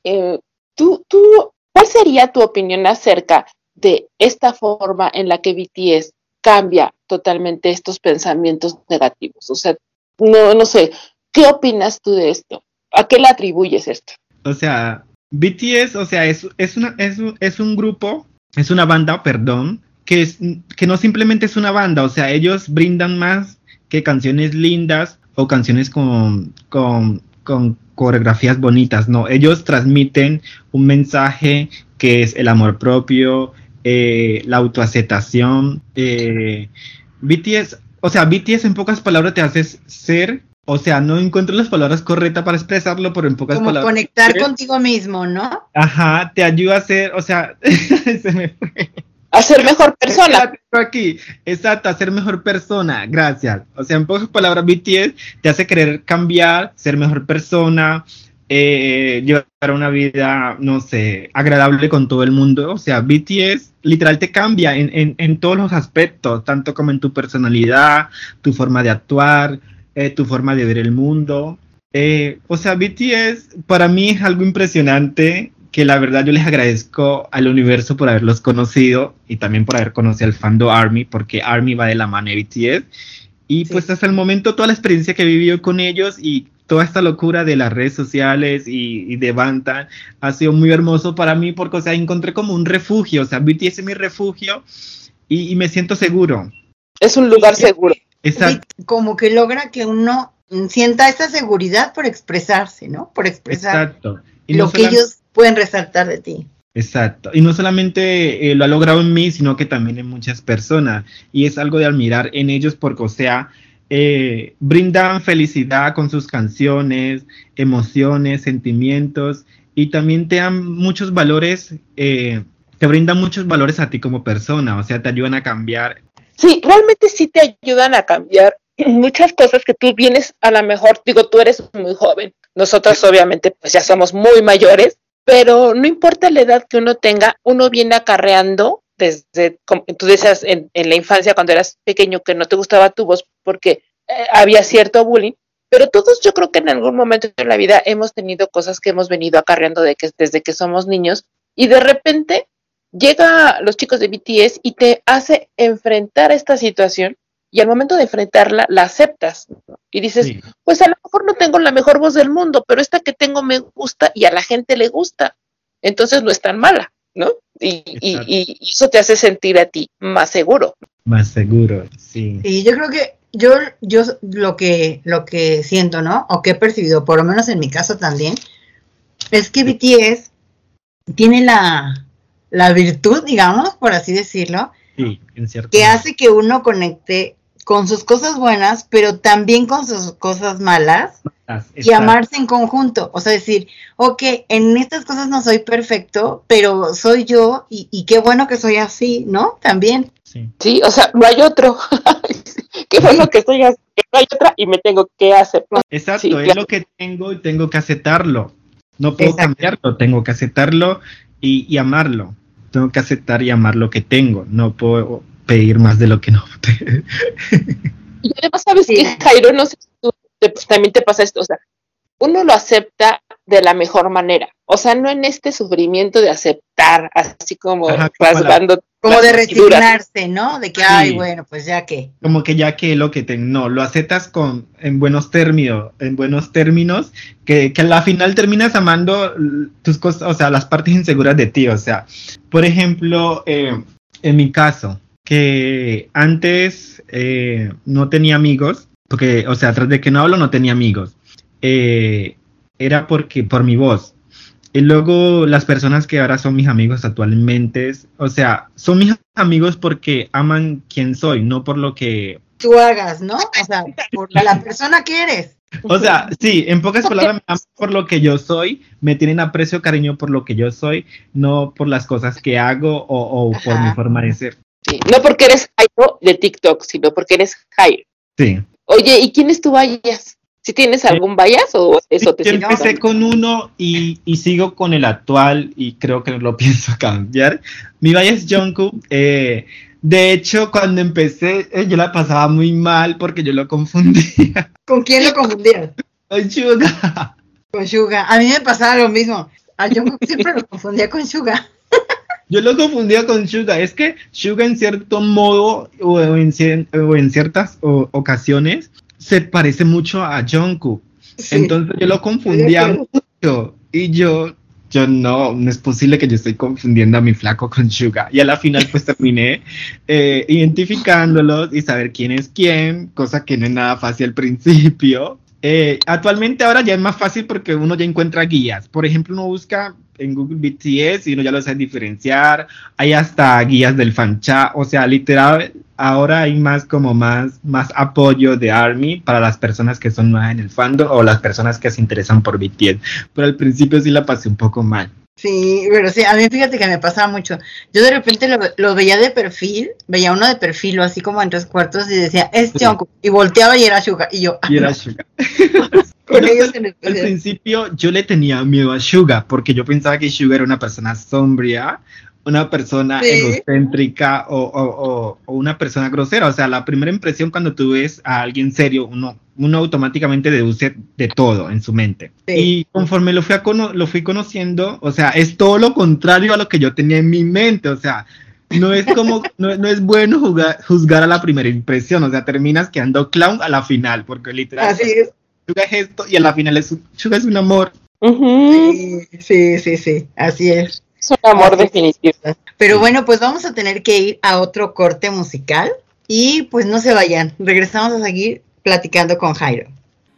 ¿cuál sería tu opinión acerca de esta forma en la que BTS cambia totalmente estos pensamientos negativos? O sea, no sé, ¿qué opinas tú de esto? ¿A qué le atribuyes esto? O sea, BTS, o sea, es un grupo, es una banda, perdón, que no simplemente es una banda, o sea, ellos brindan más que canciones lindas o canciones con coreografías bonitas, no, ellos transmiten un mensaje que es el amor propio, la autoaceptación. BTS, o sea, BTS en pocas palabras te hace ser, o sea, no encuentro las palabras correctas para expresarlo, pero en pocas palabras. Como conectar contigo mismo, ¿no? Ajá, te ayuda a ser, o sea, se me fue. A ser mejor persona. Aquí, exacto, a ser mejor persona, gracias. O sea, en pocas palabras, BTS te hace querer cambiar, ser mejor persona, llevar una vida, no sé, agradable con todo el mundo. O sea, BTS literal te cambia en todos los aspectos, tanto como en tu personalidad, tu forma de actuar, tu forma de ver el mundo. O sea, BTS para mí es algo impresionante, que la verdad yo les agradezco al universo por haberlos conocido y también por haber conocido al fandom ARMY, porque ARMY va de la mano de BTS. Y sí, pues hasta el momento toda la experiencia que he vivido con ellos y toda esta locura de las redes sociales y de Bangtan ha sido muy hermoso para mí, porque, o sea, encontré como un refugio. O sea, BTS es mi refugio y me siento seguro. Es un lugar seguro. Exacto. Como que logra que uno sienta esa seguridad por expresarse, ¿no? Por expresar. Exacto. Y lo que ellos pueden resaltar de ti. Exacto, y no solamente lo ha logrado en mí, sino que también en muchas personas, y es algo de admirar en ellos, porque, o sea, brindan felicidad con sus canciones, emociones, sentimientos, y también te dan muchos valores, te brindan muchos valores a ti como persona, o sea, te ayudan a cambiar. Sí, realmente sí te ayudan a cambiar muchas cosas que tú vienes, a lo mejor, digo, tú eres muy joven, nosotros obviamente pues ya somos muy mayores, pero no importa la edad que uno tenga, uno viene acarreando desde, como tú decías, en la infancia cuando eras pequeño, que no te gustaba tu voz porque había cierto bullying, pero todos yo creo que en algún momento de la vida hemos tenido cosas que hemos venido acarreando desde que somos niños, y de repente llega los chicos de BTS y te hace enfrentar esta situación, y al momento de enfrentarla, la aceptas, ¿no? Y dices, sí, pues a lo mejor no tengo la mejor voz del mundo, pero esta que tengo me gusta y a la gente le gusta, entonces no es tan mala, ¿no? Y eso te hace sentir a ti más seguro. Más seguro, sí. Sí, yo creo que yo lo que siento, ¿no? O que he percibido, por lo menos en mi caso también, es que BTS tiene la virtud, digamos, por así decirlo, sí, en cierto que hace que uno conecte con sus cosas buenas, pero también con sus cosas malas, y amarse en conjunto. O sea, decir, ok, en estas cosas no soy perfecto, pero soy yo, y qué bueno que soy así, ¿no? También. Sí, o sea, no hay otro. Qué bueno que soy así, no hay otra y me tengo que aceptar. Exacto, sí, es lo que tengo y tengo que aceptarlo. No puedo cambiarlo, tengo que aceptarlo y amarlo. Tengo que aceptar y amar lo que tengo. No puedo pedir más de lo que no. Y además, ¿sabes qué, Jairo? No sé si tú también te pasa esto. O sea, uno lo acepta de la mejor manera. O sea, no en este sufrimiento de aceptar, así como rasgando. Como de resignarse, ¿no? De que, sí, ay, bueno, pues ya que. Como que ya que lo que no, lo aceptas en buenos términos, que a la final terminas amando tus cosas, o sea, las partes inseguras de ti. O sea, por ejemplo, en mi caso, que antes no tenía amigos, porque, o sea, tras de que no hablo no tenía amigos, era por mi voz. Y luego las personas que ahora son mis amigos actualmente, o sea, son mis amigos porque aman quién soy, no por lo que tú hagas, ¿no? O sea, por la persona que eres. O sea, sí, en pocas palabras, me aman por lo que yo soy, me tienen aprecio, cariño por lo que yo soy, no por las cosas que hago o por mi forma de ser. Sí, no porque eres Jairo de TikTok, sino porque eres Jairo. Sí. Oye, ¿y quién es tu bias? ¿Si tienes algún bias o eso te sigue? Yo empecé con uno y sigo con el actual y creo que no lo pienso cambiar. Mi bias es Jungkook. De hecho, cuando empecé, yo la pasaba muy mal porque yo lo confundía. ¿Con quién lo confundías? Con Suga. Con Suga. A mí me pasaba lo mismo. A Jungkook siempre lo confundía con Suga. Yo lo confundía con Suga. Es que Suga en cierto modo o en ciertas ocasiones se parece mucho a Jungkook. Sí. Entonces yo lo confundía mucho. Y yo no es posible que yo estoy confundiendo a mi flaco con Suga. Y a la final pues terminé identificándolos y saber quién es quién, cosa que no es nada fácil al principio. Actualmente ahora ya es más fácil porque uno ya encuentra guías. Por ejemplo, uno busca en Google BTS y uno ya lo sabe diferenciar. Hay hasta guías del fan chat. O sea, literal, ahora hay más apoyo de ARMY para las personas que son nuevas en el fandom o las personas que se interesan por BTS. Pero al principio sí la pasé un poco mal. Sí, pero sí, a mí fíjate que me pasaba mucho. Yo de repente lo veía de perfil, veía uno de perfil o así como en 3/4 y decía, es Jungkook, y volteaba y era Suga, y yo, y era Suga. Al principio yo le tenía miedo a Suga, porque yo pensaba que Suga era una persona sombría, una persona egocéntrica o una persona grosera. O sea, la primera impresión cuando tú ves a alguien serio, uno automáticamente deduce de todo en su mente. Sí. Y conforme lo fui conociendo, o sea, es todo lo contrario a lo que yo tenía en mi mente. O sea, no es como, no es bueno juzgar a la primera impresión. O sea, terminas quedando clown a la final, porque literal, así es. Suga es esto y a la final Suga es un amor. Uh-huh. Sí, así es. Es un amor definitivo. Pero bueno, pues vamos a tener que ir a otro corte musical y pues no se vayan. Regresamos a seguir platicando con Jairo.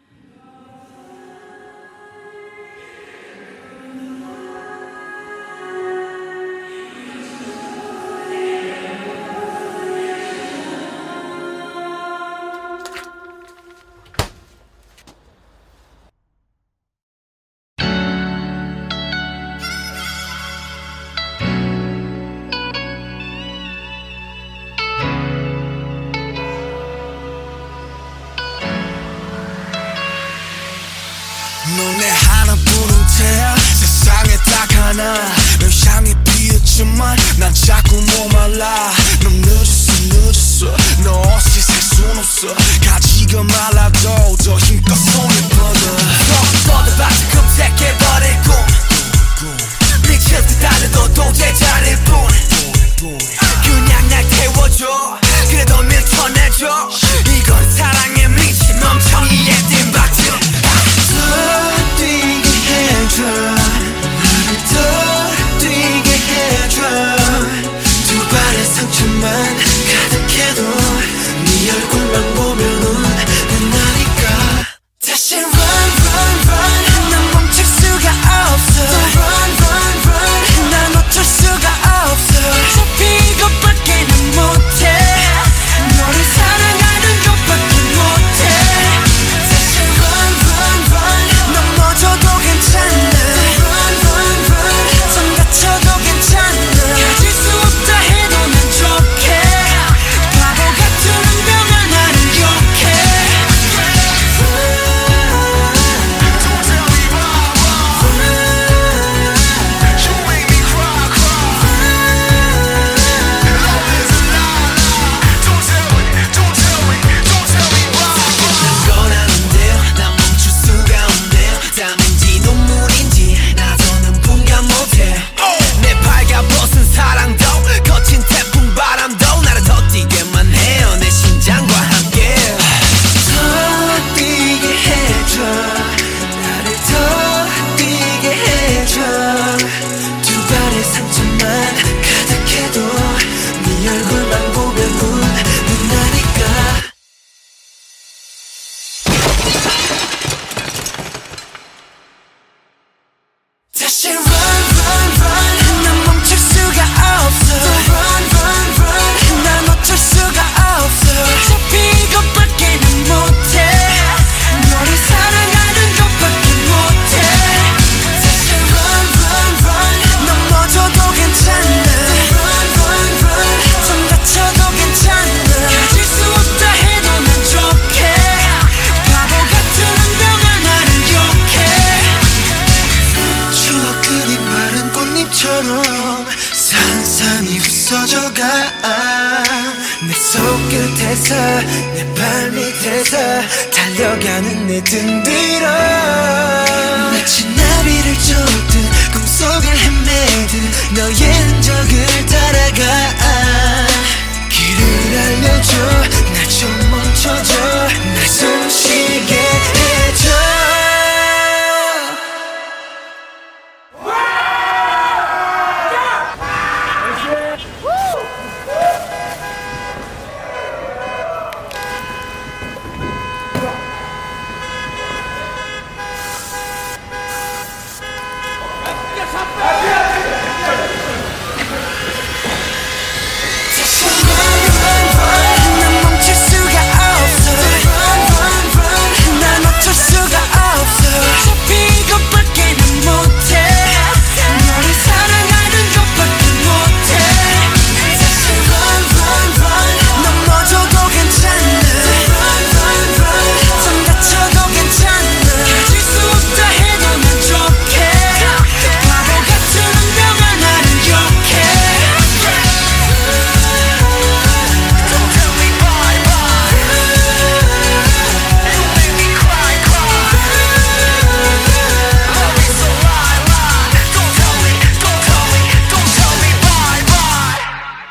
너네 하나뿐인 태야 세상에 딱 하나 널 향해 피었지만 난 자꾸 목말라 넌 늦었어 너 없이 살 순 없어 가지고 네가 말라도 더 힘껏 손을 뻗어 뻗어봐서 검색해버릴 꿈 미칠 듯 달려도 도대체 않을 뿐 그냥 날 태워줘 그래도 밀쳐내줘 이건 사랑에 미친 멍청이의 띵박질 더 뛰게 해줘 나를 더 뛰게 해줘 두 발의 상처만 가득해도 네 얼굴만 보면은 끝나니까 다시 run run run 난 멈출 수가 없어 run run run 난 어쩔 수가 없어 어차피 이것밖에는 못해 너를 사랑하는 것밖에 못해 다시 run run run 넘어져도 괜찮아 run run run 좀 다쳐도 괜찮아 가질 수 없다 해도 난 좋게 바보 같은 운명아 나를 욕해 Don't tell me why You make me cry Love is a lie Don't tell me why 난 원하는데요 난 멈출 수가 없네요 땀인지 눈물인지 나서는 분간 못해 내 발가벗은 사랑도 거친 태풍 바람도 나를 더 뛰게만 해요 내 심장과 함께 더 뛰게 해줘 나를 더 뛰게 해줘 두 발의 상처만 가득해도 네 얼굴만 보면은 눈나니까 다시 run run run 난 멈출 수가 없어 run run run 난 어쩔 수가 없어 어차피 이것밖에는 못해 너를 사랑하는 것밖에 못해 다시 run run run 넘어져도 괜찮아 run run run 좀 다쳐도 괜찮아 가질 수 없다 해도 난 좋게 바보 같은 운명아 나를 욕해 추억들이 마른 꽃잎처럼 산산이 부서져가 내 손끝에서 내 발밑에서 달려가는 내 등 뒤로 마치 나비를 쫓듯 꿈속을 헤매듯 너의 흔적을 따라가 길을 알려줘 날 좀 멈춰줘 날 숨 쉬게 해줘 난 멈출 수가 없어 run run run 난 어쩔 수가 없어 어차피 이것밖에는 못해 너를 사랑하는 것밖에 못해 다시 run run run 넘어져도 괜찮아 run run run 좀 다쳐도 괜찮아 가질 수 없다 해도 난 좋게 바보 같은 운명아 나를 욕해 Don't tell me bye bye You make me cry Love is a lie Don't tell me bye bye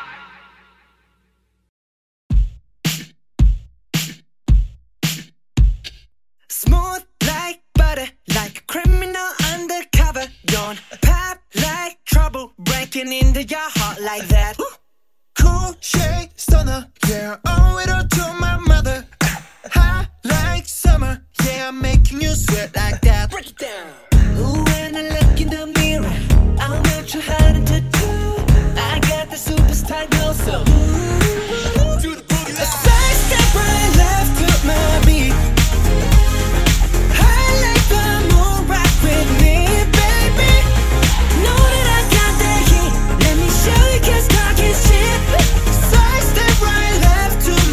Smooth like butter, like a criminal undercover. Don't pop like trouble, breaking into your heart like that. Cool shade stunner, yeah, owe it all to my mother. Hot like summer, yeah, I'm making you sweat like that. Break it down. When I look in the mirror, I'm not too hard to do. I got the superstar glow, so do the boogie line. A side step right left to my beat. I like the moon rock with me, baby. Know that I got that heat. Let me show you 'cause talk is cheap. Side step right left to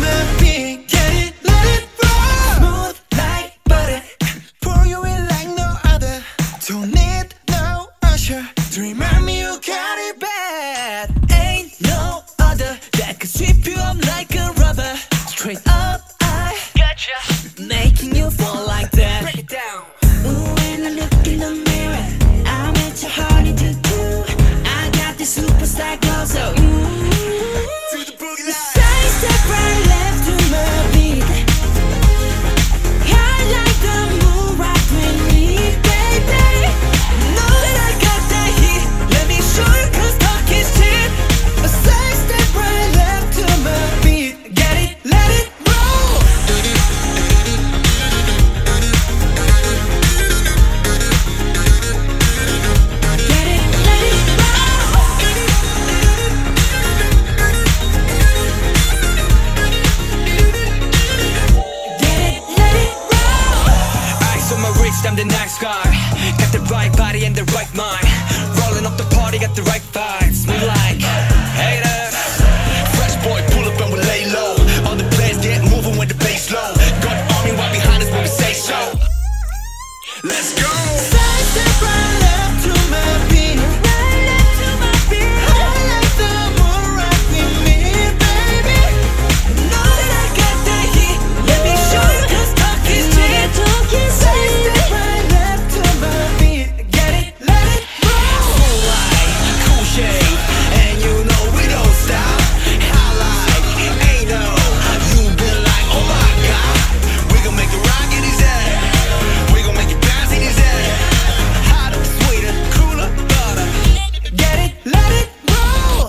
the right vibes, move like haters. Fresh boy, pull up and we lay low. All the players get moving when the bass low. Got the army right behind us when we say so. Let's go. Side step right left to my beat. Right left to my beat. I like the moon rock with me, baby. Know that I got that heat. Let me show you 'cause talk is cheap. Side step right left to my beat. Get it, let it roll. Cool light, cool shade, and you know we don't stop. Highlight, ain't no. You been like, oh my God. We gon' make it rock in his head. We gon' make it bounce in his head. Hotter, sweeter, cooler, butter. Get it, let it roll.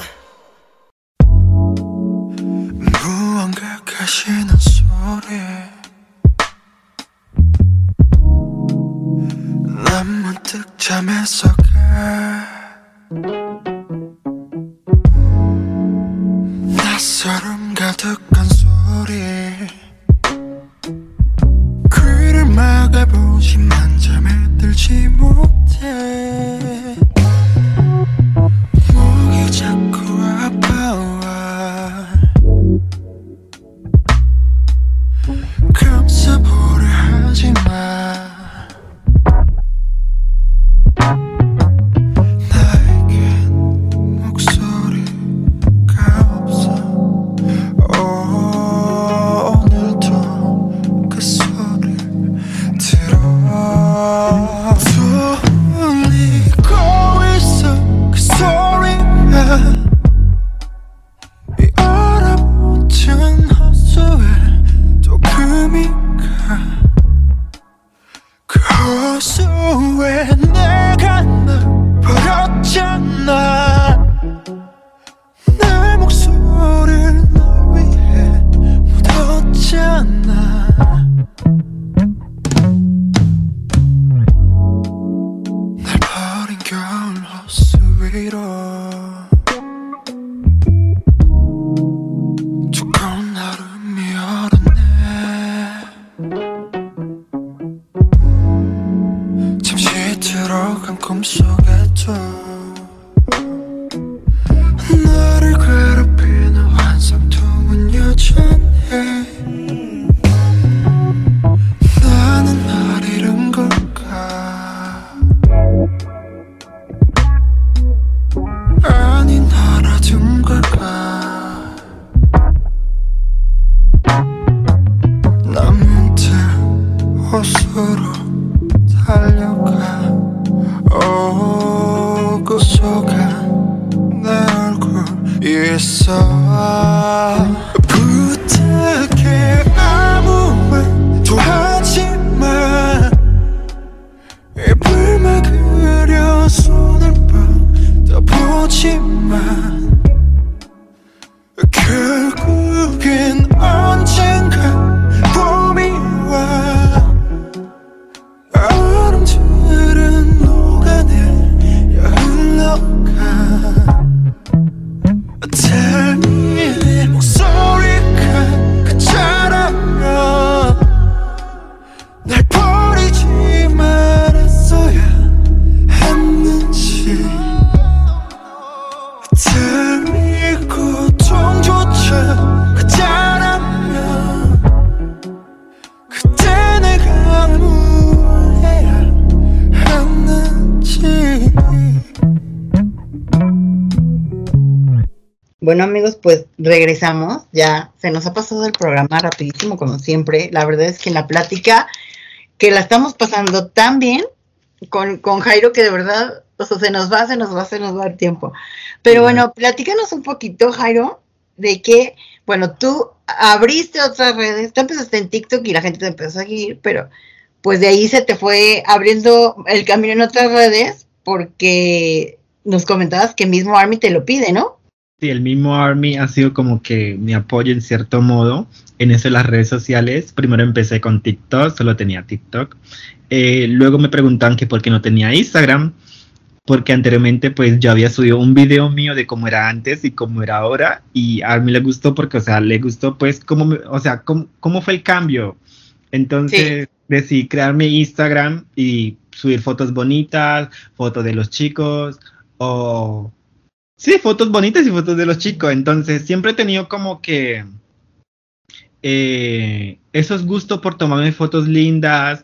무언가 가시는 소리. 난 문득 잠에서 낯설음 가득한 소리. 귀를 막아보지만 잠에 들지 못해. 목이 자꾸 아파와. 감싸보려 하지마. 나에겐 목소리가 없어. 오늘도 그 소리를 들어. 들리고 있어 그 소리가. 이 얼어붙은 헛소에 또 금이 가. 그 헛소에 내가 널 버렸잖아. 내 목소리를 널 위해 묻었잖아. 날 버린 겨울 호수 위로 두꺼운 얼음이 얼었네. 잠시 들어간 꿈속에도 나를 괴롭히는 환상통은 여전해. 나는 날 잃은 걸까? 아니 날아둔 걸까? 난 문득 호수로 달려가. 오고 속아 내 얼굴 있어. 부탁해 아무 말도 하지마. 입을 막으려 손을 뻗어보지만 결국엔 언젠가 봄이 와. 얼음들은 녹아내려 흘러가. Tell me 내 목소리가 그자라면 날 버리지 말았어야 했는지. Tell me 고통조차 그자라면 그때 내가 뭘 해야 했는지. Bueno amigos, pues regresamos, ya se nos ha pasado el programa rapidísimo como siempre. La verdad es que en la plática que la estamos pasando tan bien con Jairo que de verdad, o sea, se nos va el tiempo. Pero bueno, platícanos un poquito, Jairo, de que, bueno, tú abriste otras redes, tú empezaste en TikTok y la gente te empezó a seguir, pero pues de ahí se te fue abriendo el camino en otras redes porque nos comentabas que mismo Army te lo pide, ¿no? Sí, el mismo Army ha sido como que mi apoyo en cierto modo en eso de las redes sociales. Primero empecé con TikTok, solo tenía TikTok. Luego me preguntaban que por qué no tenía Instagram, porque anteriormente pues yo había subido un video mío de cómo era antes y cómo era ahora, y a Army le gustó porque, o sea, le gustó pues cómo fue el cambio. Entonces decidí crear mi Instagram y subir fotos bonitas, fotos de los chicos, o Sí, fotos bonitas y fotos de los chicos. Entonces, siempre he tenido como que esos gustos por tomarme fotos lindas,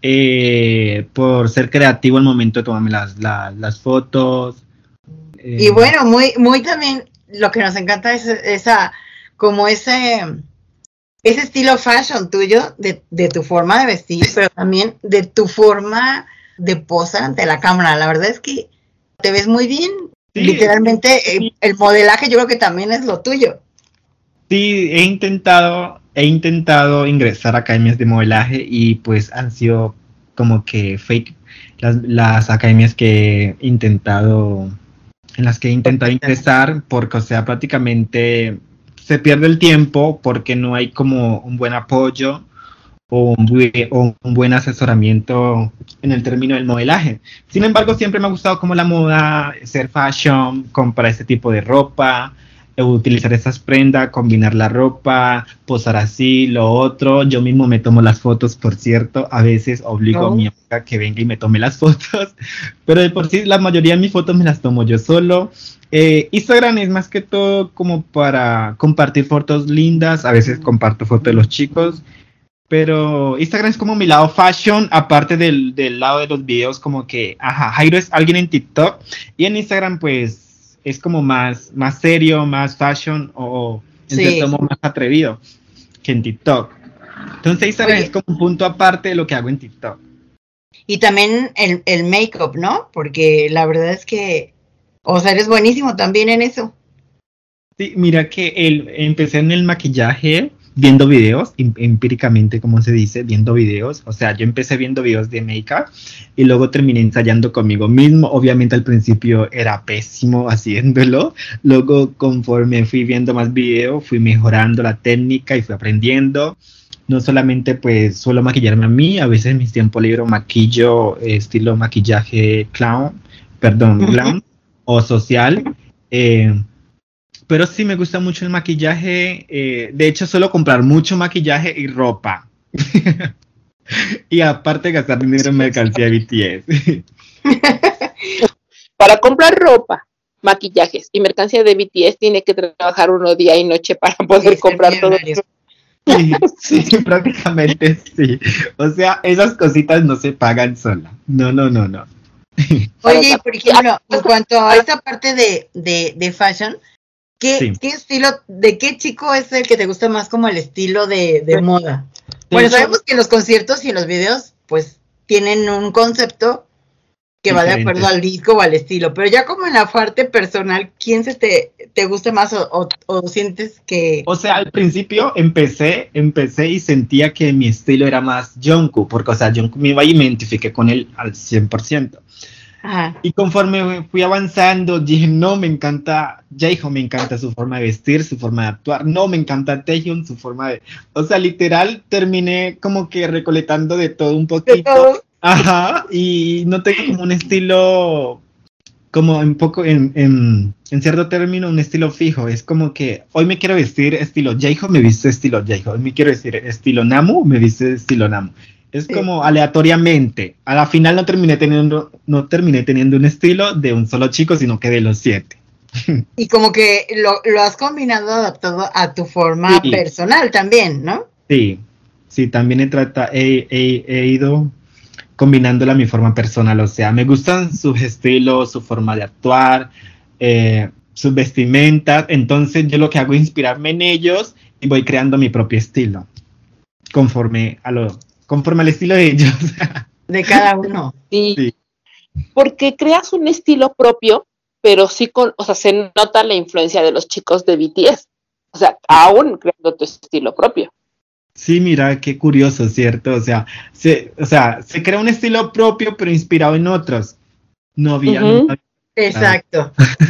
por ser creativo al momento de tomarme las fotos. Y bueno, muy también lo que nos encanta es como ese estilo fashion tuyo, de tu forma de vestir, pero también de tu forma de posar ante la cámara. La verdad es que te ves muy bien. Sí, literalmente el modelaje yo creo que también es lo tuyo. Sí, he intentado ingresar a academias de modelaje y pues han sido como que fake las academias en las que he intentado ingresar, porque o sea, prácticamente se pierde el tiempo porque no hay como un buen apoyo o un buen asesoramiento en el término del modelaje. Sin embargo, siempre me ha gustado como la moda, ser fashion, comprar este tipo de ropa, utilizar esas prendas, combinar la ropa, posar así, lo otro. Yo mismo me tomo las fotos, por cierto. A veces obligo a mi amiga que venga y me tome las fotos, pero de por sí la mayoría de mis fotos me las tomo yo solo. Instagram es más que todo como para compartir fotos lindas. A veces comparto fotos de los chicos, pero Instagram es como mi lado fashion, aparte del lado de los videos, como que, Jairo es alguien en TikTok, y en Instagram pues es como más serio, más fashion, o en cierto modo más atrevido que en TikTok. Entonces Instagram es como un punto aparte de lo que hago en TikTok. Y también el make-up, ¿no? Porque la verdad es que, o sea, eres buenísimo también en eso. Sí, mira que empecé en el maquillaje viendo videos, empíricamente, como se dice, viendo videos. O sea, yo empecé viendo videos de make-up y luego terminé ensayando conmigo mismo. Obviamente al principio era pésimo haciéndolo. Luego, conforme fui viendo más videos, fui mejorando la técnica y fui aprendiendo. No solamente pues suelo maquillarme a mí, a veces en mis tiempos libres maquillo estilo maquillaje clown o social. Pero sí me gusta mucho el maquillaje. De hecho, suelo comprar mucho maquillaje y ropa. Y aparte gastar dinero en mercancía de BTS. Para comprar ropa, maquillajes y mercancía de BTS tiene que trabajar uno día y noche para poder comprar todo eso. Sí, prácticamente sí. O sea, esas cositas no se pagan solas. No. Oye, por ejemplo, en cuanto a esta parte de fashion, ¿qué estilo, de qué chico es el que te gusta más como el estilo de moda? Bueno, sabemos que los conciertos y los videos pues tienen un concepto que va de acuerdo al disco o al estilo, pero ya como en la parte personal, ¿quién te gusta más o sientes que...? O sea, al principio empecé y sentía que mi estilo era más Jungkook, porque o sea, Jungkook me iba y me identifiqué con él al 100%. Ajá. Y conforme fui avanzando, dije, no, me encanta Jaehoon, me encanta su forma de vestir, su forma de actuar, no, me encanta Taehyung, su forma de... O sea, literal, terminé como que recolectando de todo un poquito. Ajá, y no tengo como un estilo, como en cierto término, un estilo fijo. Es como que hoy me quiero vestir estilo Jaehoon, me visto estilo Jaehoon. Hoy me quiero vestir estilo Namu, me visto estilo Namu. Es como aleatoriamente. A la final no terminé teniendo un estilo de un solo chico, sino que de los 7. Y como que lo has combinado, adaptado a tu forma personal también, ¿no? Sí, también he ido combinándola a mi forma personal. O sea, me gustan sus estilos, su forma de actuar, sus vestimentas. Entonces yo lo que hago es inspirarme en ellos y voy creando mi propio estilo, conforme al estilo de ellos. De cada uno. Sí. Porque creas un estilo propio, pero sí se nota la influencia de los chicos de BTS. O sea, aún creando tu estilo propio. Sí, mira, qué curioso, ¿cierto? O sea, se crea un estilo propio, pero inspirado en otros. No había... Exacto.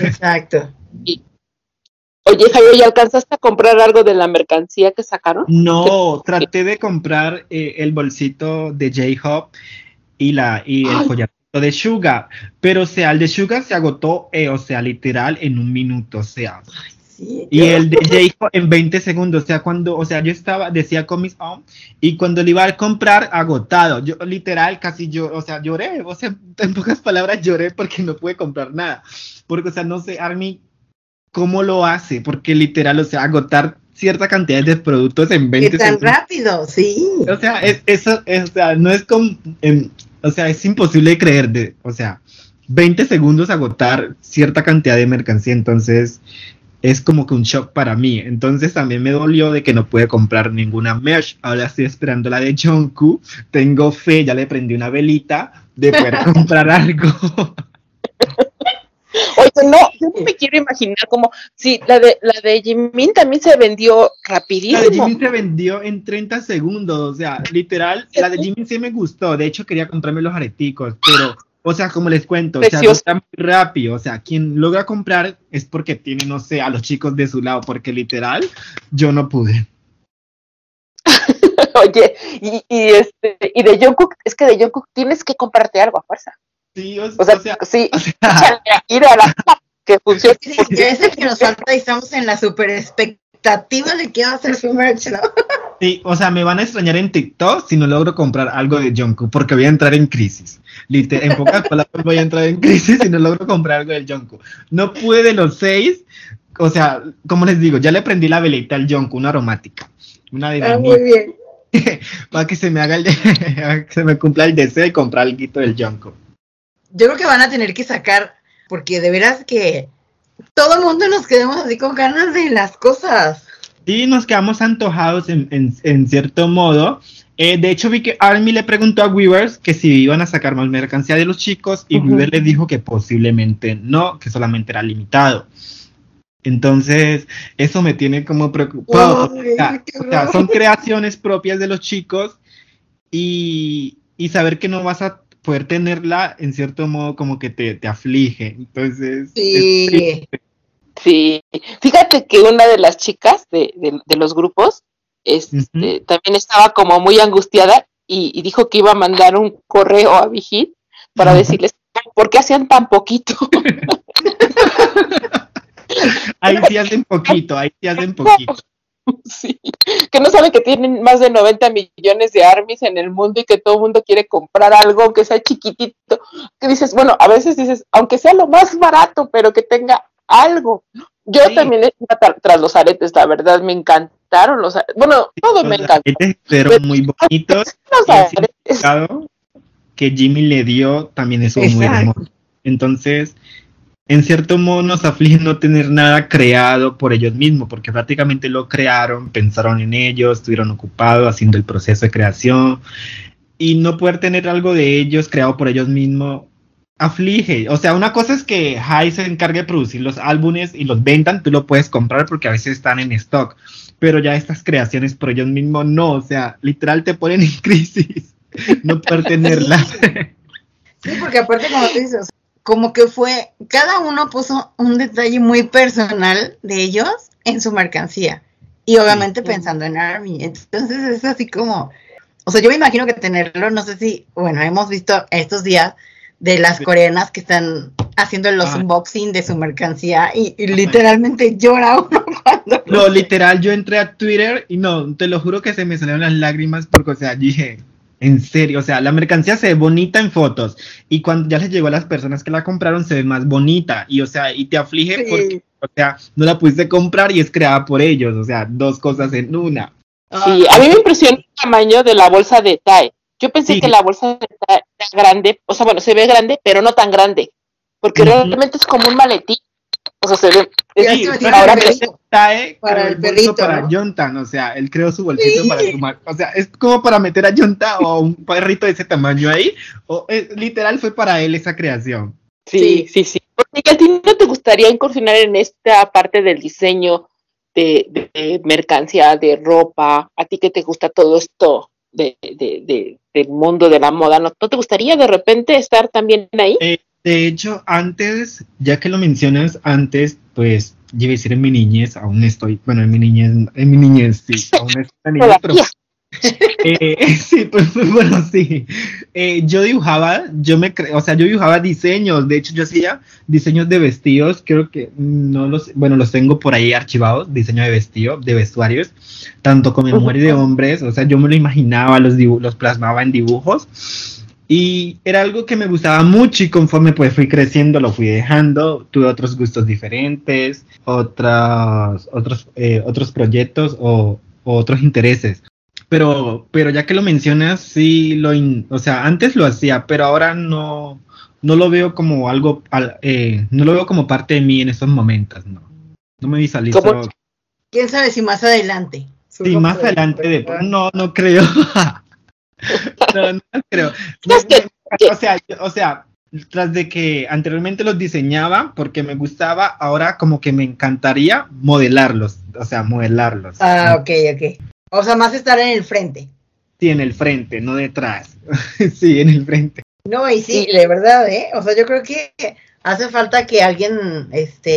Oye, Jairo, ¿y alcanzaste a comprar algo de la mercancía que sacaron? No, traté de comprar el bolsito de J-Hope y el collarcito de Suga, pero o sea, el de Suga se agotó, o sea, literal en un minuto, o sea. Sí, y el de J-Hope en 20 segundos, o sea, yo decía Comics On, y cuando le iba a comprar, agotado. Yo literal casi lloré, o sea, en pocas palabras lloré porque no pude comprar nada. Porque, o sea, no sé, ARMY cómo lo hace, porque literal, o sea, agotar cierta cantidad de productos en 20 ¿Qué tan segundos. rápido? Sí. O sea, o sea, no es como, o sea, es imposible de creer, o sea, 20 segundos agotar cierta cantidad de mercancía, entonces es como que un shock para mí. Entonces también me dolió de que no pude comprar ninguna merch. Ahora estoy esperando la de Jungkook. Tengo fe, ya le prendí una velita de poder comprar algo. Oye, no, yo no me quiero imaginar como, sí, la de Jimin también se vendió La rapidísimo. de Jimin se vendió en 30 segundos, o sea, literal, la de Jimin sí me gustó. De hecho, quería comprarme los areticos, pero, o sea, como les cuento, o sea, Precioso. está muy rápido. O sea, quien logra comprar es porque tiene, no sé, a los chicos de su lado, porque literal, yo no pude. Oye, y de Jungkook, es que de Jungkook tienes que comprarte algo a fuerza. Sí, O sea, sí, o sea, échale ir a la que funcione. Sí, que es el que nos falta y estamos en la super expectativa de que va a ser su merch, ¿no? sí, o sea, me van a extrañar en TikTok si no logro comprar algo de Jungkook, porque voy a entrar en crisis. En pocas palabras, voy a entrar en crisis si no logro comprar algo del Jungkook. No pude de los 6, o sea, como les digo, ya le prendí la velita al Jungkook, una aromática, una de vainilla, Muy bien. para que se me haga que se me cumpla el deseo y comprar algo del Jungkook. Yo creo que van a tener que sacar, porque de veras que todo el mundo nos quedamos así con ganas de las cosas. Sí, nos quedamos antojados en cierto modo. De hecho, vi que Army le preguntó a Weavers que si iban a sacar más mercancía de los chicos y Weavers le dijo que posiblemente no, que solamente era limitado. Entonces, eso me tiene como preocupado. Ay, O sea, son creaciones propias de los chicos y saber que no vas a poder tenerla, en cierto modo, como que te aflige. Entonces, Sí. Sí, fíjate que una de las chicas de los grupos también estaba como muy angustiada y dijo que iba a mandar un correo a Vigil para decirles por qué hacían tan poquito. ahí sí hacen poquito. Sí, que no sabe que tienen más de 90 millones de armies en el mundo y que todo el mundo quiere comprar algo, aunque sea chiquitito. Que dices, bueno, a veces dices, aunque sea lo más barato, pero que tenga algo. Yo también tras los aretes, la verdad, me encantaron los aretes. Bueno, todo me encantó. Pero muy bonitos. Los Y el aretes. significado que Jimmy le dio también es muy Exacto. hermoso. Entonces, en cierto modo nos aflige no tener nada creado por ellos mismos, porque prácticamente lo crearon, pensaron en ellos, estuvieron ocupados haciendo el proceso de creación, y no poder tener algo de ellos creado por ellos mismos aflige. O sea, una cosa es que Hybe se encargue de producir los álbumes y los vendan, tú lo puedes comprar porque a veces están en stock, pero ya estas creaciones por ellos mismos no, o sea, literal te ponen en crisis no poder tenerlas. Sí, porque aparte, como tú dices, como que fue, cada uno puso un detalle muy personal de ellos en su mercancía. Y obviamente pensando en Army. Entonces es así como, o sea, yo me imagino que tenerlo, no sé si, bueno, hemos visto estos días de las coreanas que están haciendo los unboxing de su mercancía y literalmente llora uno cuando... No, literal, yo entré a Twitter y no, te lo juro que se me salieron las lágrimas porque, o sea, dije, en serio, o sea, la mercancía se ve bonita en fotos y cuando ya les llegó a las personas que la compraron se ve más bonita y, o sea, y te aflige porque, o sea, no la pudiste comprar y es creada por ellos, o sea, dos cosas en una. Sí, a mí me impresionó el tamaño de la bolsa de Tae. Yo pensé que la bolsa de Tae era grande, o sea, bueno, se ve grande, pero no tan grande, porque realmente es como un maletín. O sea, se ve... Sí, ahora Tae para el perrito, para ¿no? Jontan, o sea, él creó su bolsito para su o sea, es como para meter a Jontan o un perrito de ese tamaño ahí, o literal fue para él esa creación. Sí. Porque a ti no te gustaría incursionar en esta parte del diseño de mercancía, de ropa, a ti que te gusta todo esto del mundo de la moda, ¿no te gustaría de repente estar también ahí? De hecho, antes, ya que lo mencionas, antes, pues, yo iba a decir en mi niñez, aún estoy, bueno, en mi niñez, sí, aún estoy en mi niñez, pero... sí, pues bueno, sí. Yo dibujaba, yo dibujaba diseños, de hecho yo hacía diseños de vestidos, creo que los tengo por ahí archivados, diseño de vestido, de vestuarios, tanto con mujeres y de hombres, o sea, yo me lo imaginaba, los plasmaba en dibujos, Y era algo que me gustaba mucho y conforme pues fui creciendo lo fui dejando, tuve otros gustos diferentes, otros proyectos o otros intereses. Pero ya que lo mencionas, sí, o sea, antes lo hacía, pero ahora no lo veo como algo, no lo veo como parte de mí en estos momentos, no me visualizo. ¿Quién sabe si más adelante? Sí, más adelante, no creo. No creo. O sea, tras de que anteriormente los diseñaba porque me gustaba, ahora como que me encantaría modelarlos. Ah, ok. O sea, más estar en el frente. Sí, en el frente, no detrás. Sí, en el frente. No, y sí, de verdad, ¿eh? O sea, yo creo que hace falta que alguien,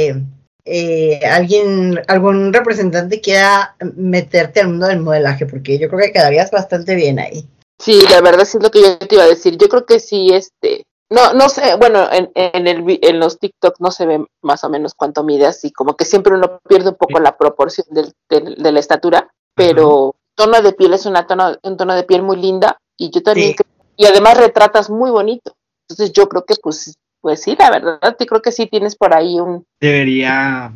algún representante quiera meterte al mundo del modelaje, porque yo creo que quedarías bastante bien ahí. Sí, la verdad sí es lo que yo te iba a decir. Yo creo que sí, no sé, bueno, en los TikTok no se ve más o menos cuánto mide, así como que siempre uno pierde un poco la proporción de la estatura, pero tono de piel es un tono de piel muy linda, y yo también y además retratas muy bonito. Entonces yo creo que pues sí, la verdad, yo creo que sí tienes por ahí un... Debería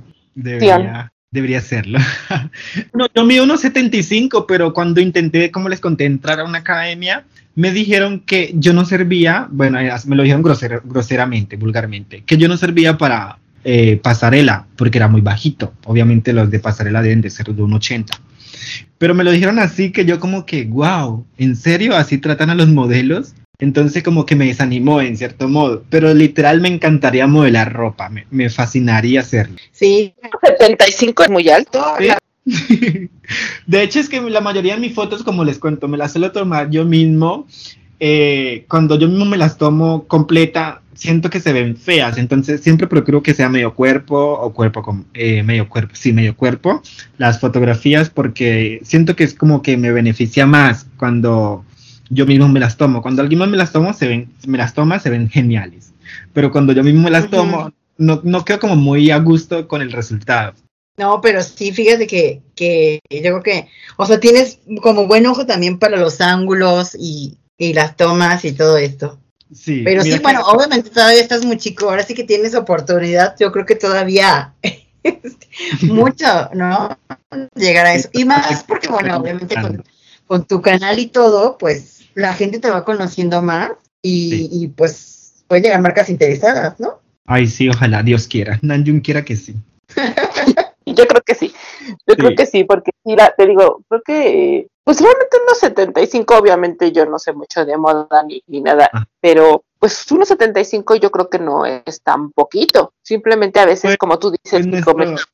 hacerlo. No, yo mido 1.75, pero cuando intenté, como les conté, entrar a una academia, me dijeron que yo no servía, bueno, me lo dijeron groseramente, vulgarmente, que yo no servía para pasarela, porque era muy bajito. Obviamente los de pasarela deben de ser de 1.80. Pero me lo dijeron así que yo como que, wow, ¿en serio así tratan a los modelos? Entonces como que me desanimó en cierto modo, pero literal me encantaría modelar ropa, me fascinaría hacerlo. Sí, 75 es muy alto. ¿Sí? De hecho es que la mayoría de mis fotos, como les cuento, me las suelo tomar yo mismo. Cuando yo mismo me las tomo completa, siento que se ven feas, entonces siempre procuro que sea medio cuerpo o cuerpo con medio cuerpo las fotografías, porque siento que es como que me beneficia más cuando yo mismo me las tomo. Cuando alguien más me las toma, se ven geniales, pero cuando yo mismo me las tomo, no quedo como muy a gusto con el resultado. No, pero sí, fíjate que yo creo que, o sea, tienes como buen ojo también para los ángulos y las tomas y todo esto. Sí, pero sí, bueno, obviamente todavía estás muy chico, ahora sí que tienes oportunidad, yo creo que todavía mucho, ¿no? Llegar a eso. Y más porque, bueno, obviamente con tu canal y todo, pues la gente te va conociendo más y pues pueden llegar marcas interesadas, ¿no? Ay, sí, ojalá, Dios quiera, Namjoon quiera que sí. Yo creo que sí. Creo que sí, porque te digo, creo que pues realmente unos 75, obviamente yo no sé mucho de moda ni nada, pero pues unos 75 yo creo que no es tan poquito. Simplemente a veces, como tú dices, lugares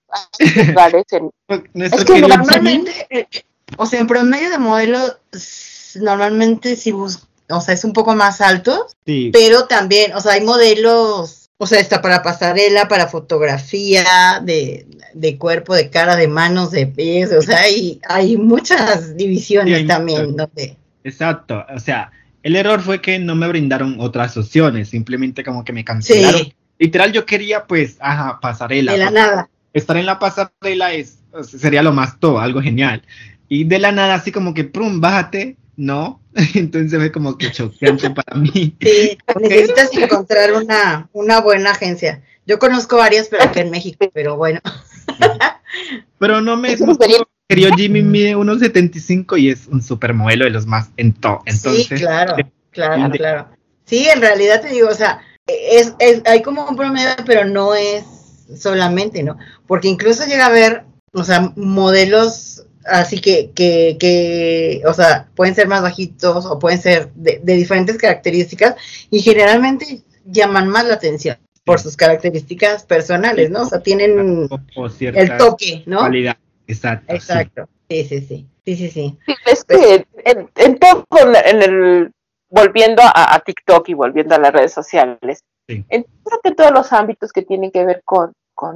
es que normalmente, o sea, en promedio de modelos, normalmente sí o sea, es un poco más alto, sí. Pero también, o sea, hay modelos, o sea, está para pasarela, para fotografía, de cuerpo, de cara, de manos, de pies, o sea, hay muchas divisiones también. Exacto, o sea, el error fue que no me brindaron otras opciones, simplemente como que me cancelaron. Sí. Literal, yo quería, pues, pasarela. De la nada. Estar en la pasarela sería lo más todo, algo genial. Y de la nada, así como que, prum, bájate, ¿no? Entonces fue como que choqueante para mí. Sí, necesitas encontrar una buena agencia. Yo conozco varias, pero acá en México, pero bueno. Pero no me querido Jimmy mide 1.75 y es un supermodelo de los más en todo. Entonces, sí, claro. Sí, en realidad te digo, o sea, hay como un promedio, pero no es solamente, ¿no? Porque incluso llega a haber, o sea, modelos así que o sea, pueden ser más bajitos o pueden ser de diferentes características y generalmente llaman más la atención por sus características personales, ¿no? O sea, tienen el toque, ¿no? Calidad. Exacto. Sí. Es que en todo, volviendo a TikTok y volviendo a las redes sociales, en todos los ámbitos que tienen que ver con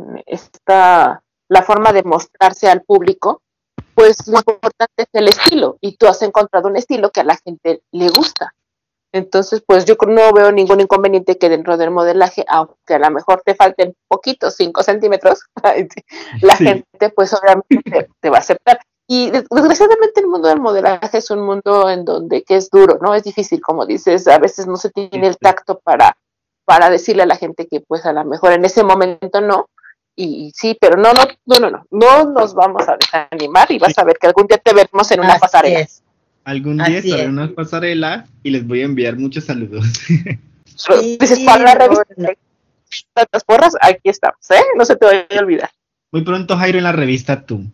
la forma de mostrarse al público, pues lo importante es el estilo, y tú has encontrado un estilo que a la gente le gusta. Entonces, pues yo no veo ningún inconveniente que dentro del modelaje, aunque a lo mejor te falten poquitos, 5 centímetros, la gente pues obviamente te va a aceptar. Y desgraciadamente el mundo del modelaje es un mundo en donde que es duro, ¿no? Es difícil, como dices, a veces no se tiene el tacto para decirle a la gente que pues a lo mejor en ese momento no. Y sí, pero no nos vamos a desanimar y vas a ver que algún día te veremos en una pasarela. Es. Algún día estaré en una pasarela y les voy a enviar muchos saludos. Sí, dices, para la revista, tantas porras, aquí estamos, ¿eh? No se te vaya a olvidar. Muy pronto, Jairo, en la revista Tú.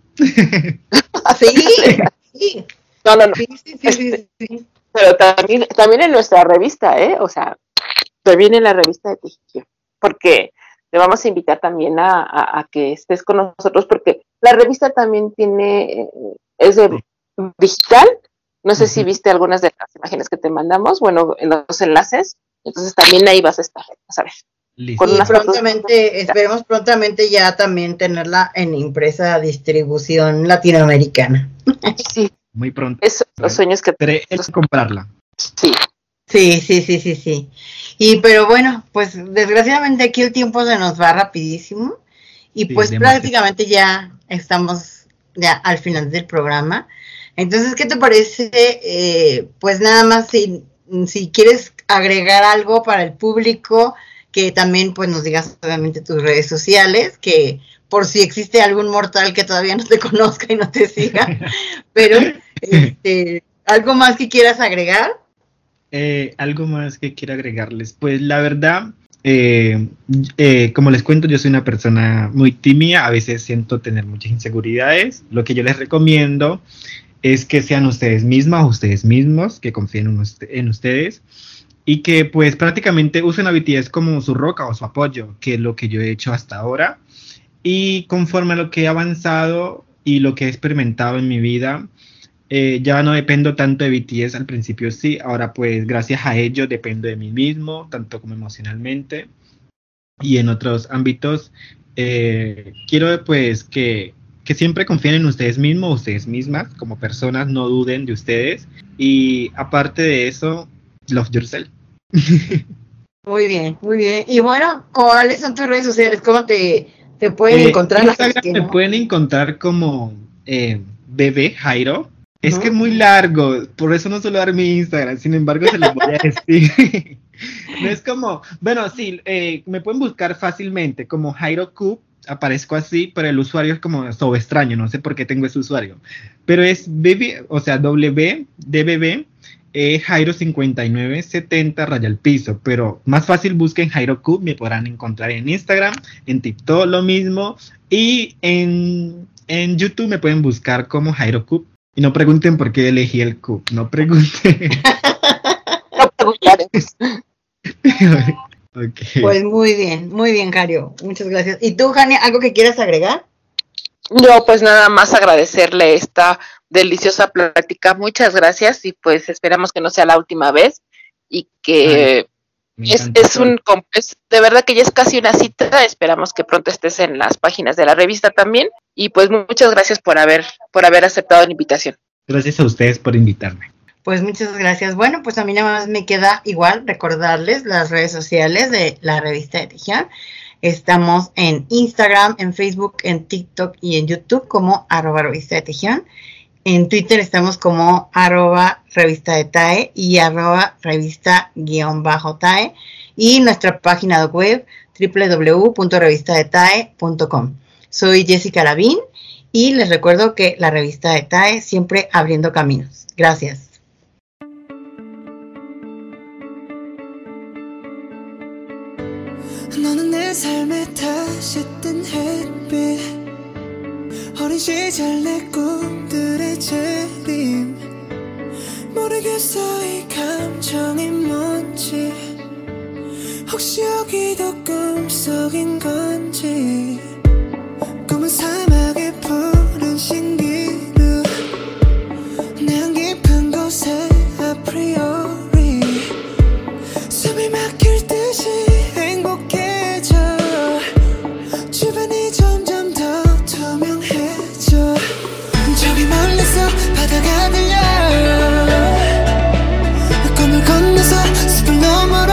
Sí. No. Sí. Pero también en nuestra revista, ¿eh? O sea, también en la revista de Tejión, porque te vamos a invitar también a que estés con nosotros, porque la revista también es de digital. No sé si viste algunas de las imágenes que te mandamos, bueno, en los enlaces, entonces también ahí vas a estar, vas a ver. Listo. Y esperemos prontamente ya también tenerla en impresa distribución latinoamericana. Sí. Muy pronto. Los sueños que es comprarla. Sí. Sí. Pero bueno, pues desgraciadamente aquí el tiempo se nos va rapidísimo y pues prácticamente ya estamos ya al final del programa. Entonces, ¿qué te parece? Pues nada más si quieres agregar algo para el público, que también pues nos digas obviamente tus redes sociales, que por si existe algún mortal que todavía no te conozca y no te siga, pero ¿algo más que quieras agregar? Algo más que quiero agregarles, pues la verdad, como les cuento, yo soy una persona muy tímida, a veces siento tener muchas inseguridades. Lo que yo les recomiendo es que sean ustedes mismas o ustedes mismos, que confíen en ustedes y que pues prácticamente usen a BTS como su roca o su apoyo, que es lo que yo he hecho hasta ahora. Y conforme a lo que he avanzado y lo que he experimentado en mi vida, ya no dependo tanto de BTS. Al principio sí, ahora pues gracias a ello dependo de mí mismo, tanto como emocionalmente y en otros ámbitos. Quiero pues que siempre confíen en ustedes mismos, ustedes mismas, como personas, no duden de ustedes. Y aparte de eso, love yourself. Muy bien. Y bueno, ¿cuáles son tus redes sociales? ¿Cómo te pueden encontrar? Instagram me pueden encontrar como bebé Jairo. Es que es muy largo, por eso no suelo dar mi Instagram, sin embargo se los voy a decir. No es como, bueno, sí, me pueden buscar fácilmente como Jairo Coop, aparezco así, pero el usuario es como so extraño, no sé por qué tengo ese usuario. Pero es bebé, o sea, W de bebé, Jairo 5970 raya al piso, pero más fácil busquen Jairo Coop, me podrán encontrar en Instagram, en TikTok lo mismo, y en YouTube me pueden buscar como Jairo Coop. Y no pregunten por qué elegí el Coop, no pregunten. No preguntaremos. Okay. Pues muy bien, Jairo, muchas gracias. ¿Y tú, Jania, algo que quieras agregar? No, pues nada más agradecerle esta deliciosa plática, muchas gracias y pues esperamos que no sea la última vez y que es de verdad que ya es casi una cita, esperamos que pronto estés en las páginas de la revista también y pues muchas gracias por haber aceptado la invitación. Gracias a ustedes por invitarme. Pues muchas gracias. Bueno, pues a mí nada más me queda igual recordarles las redes sociales de la revista de Tejión. Estamos en Instagram, en Facebook, en TikTok y en YouTube como @revista de Tejión. En Twitter estamos como @revista de TAE y @revista_TAE. Y nuestra página web www.revistadetae.com. Soy Jessica Lavín y les recuerdo que la revista de TAE siempre abriendo caminos. Gracias. 너는 내 삶에 다시 뜬 햇빛 어린 시절 내 꿈들의 재림 모르겠어 이 감정이 뭔지 혹시 여기도 꿈속인 건지 꿈은 사막의 푸른 신기루 내 깊은 곳에 아프리오리 숨이 막힐 듯이 행복해져 주변이 점점 더 투명해져 저기 멀리서 바다가 들려 꿈을 건너서 숲을 넘어라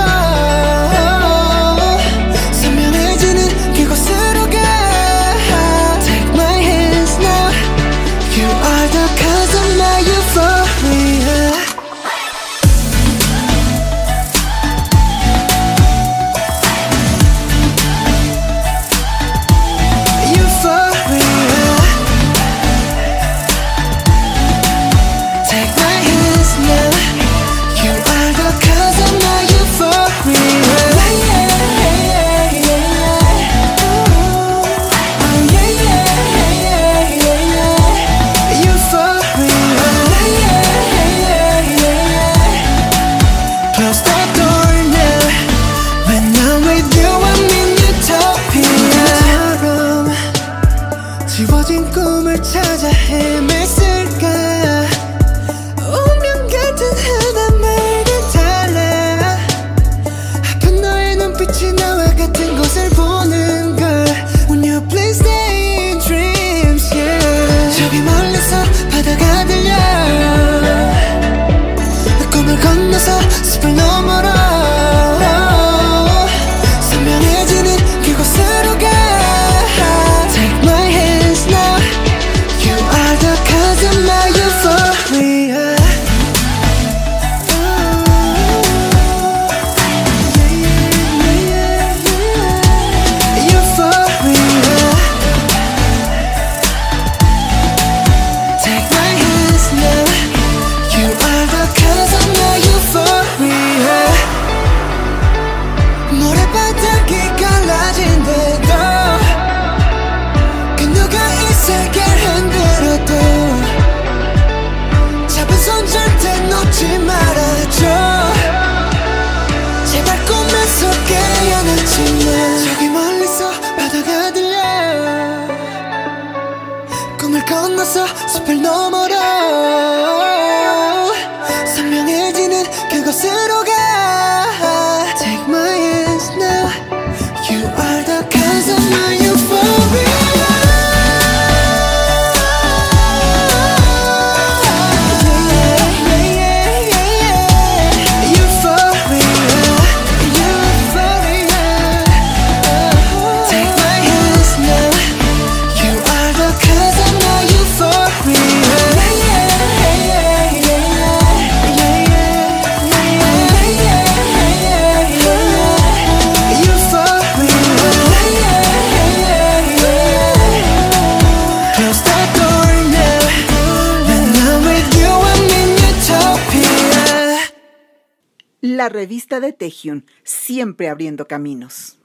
선명해지는 그곳으로 가 Take my hands now 넘어서 숲을 너머로 선명해지는 그곳으로 가 Take my hands now You are the cause of my euphoria La revista de Taehyun, siempre abriendo caminos.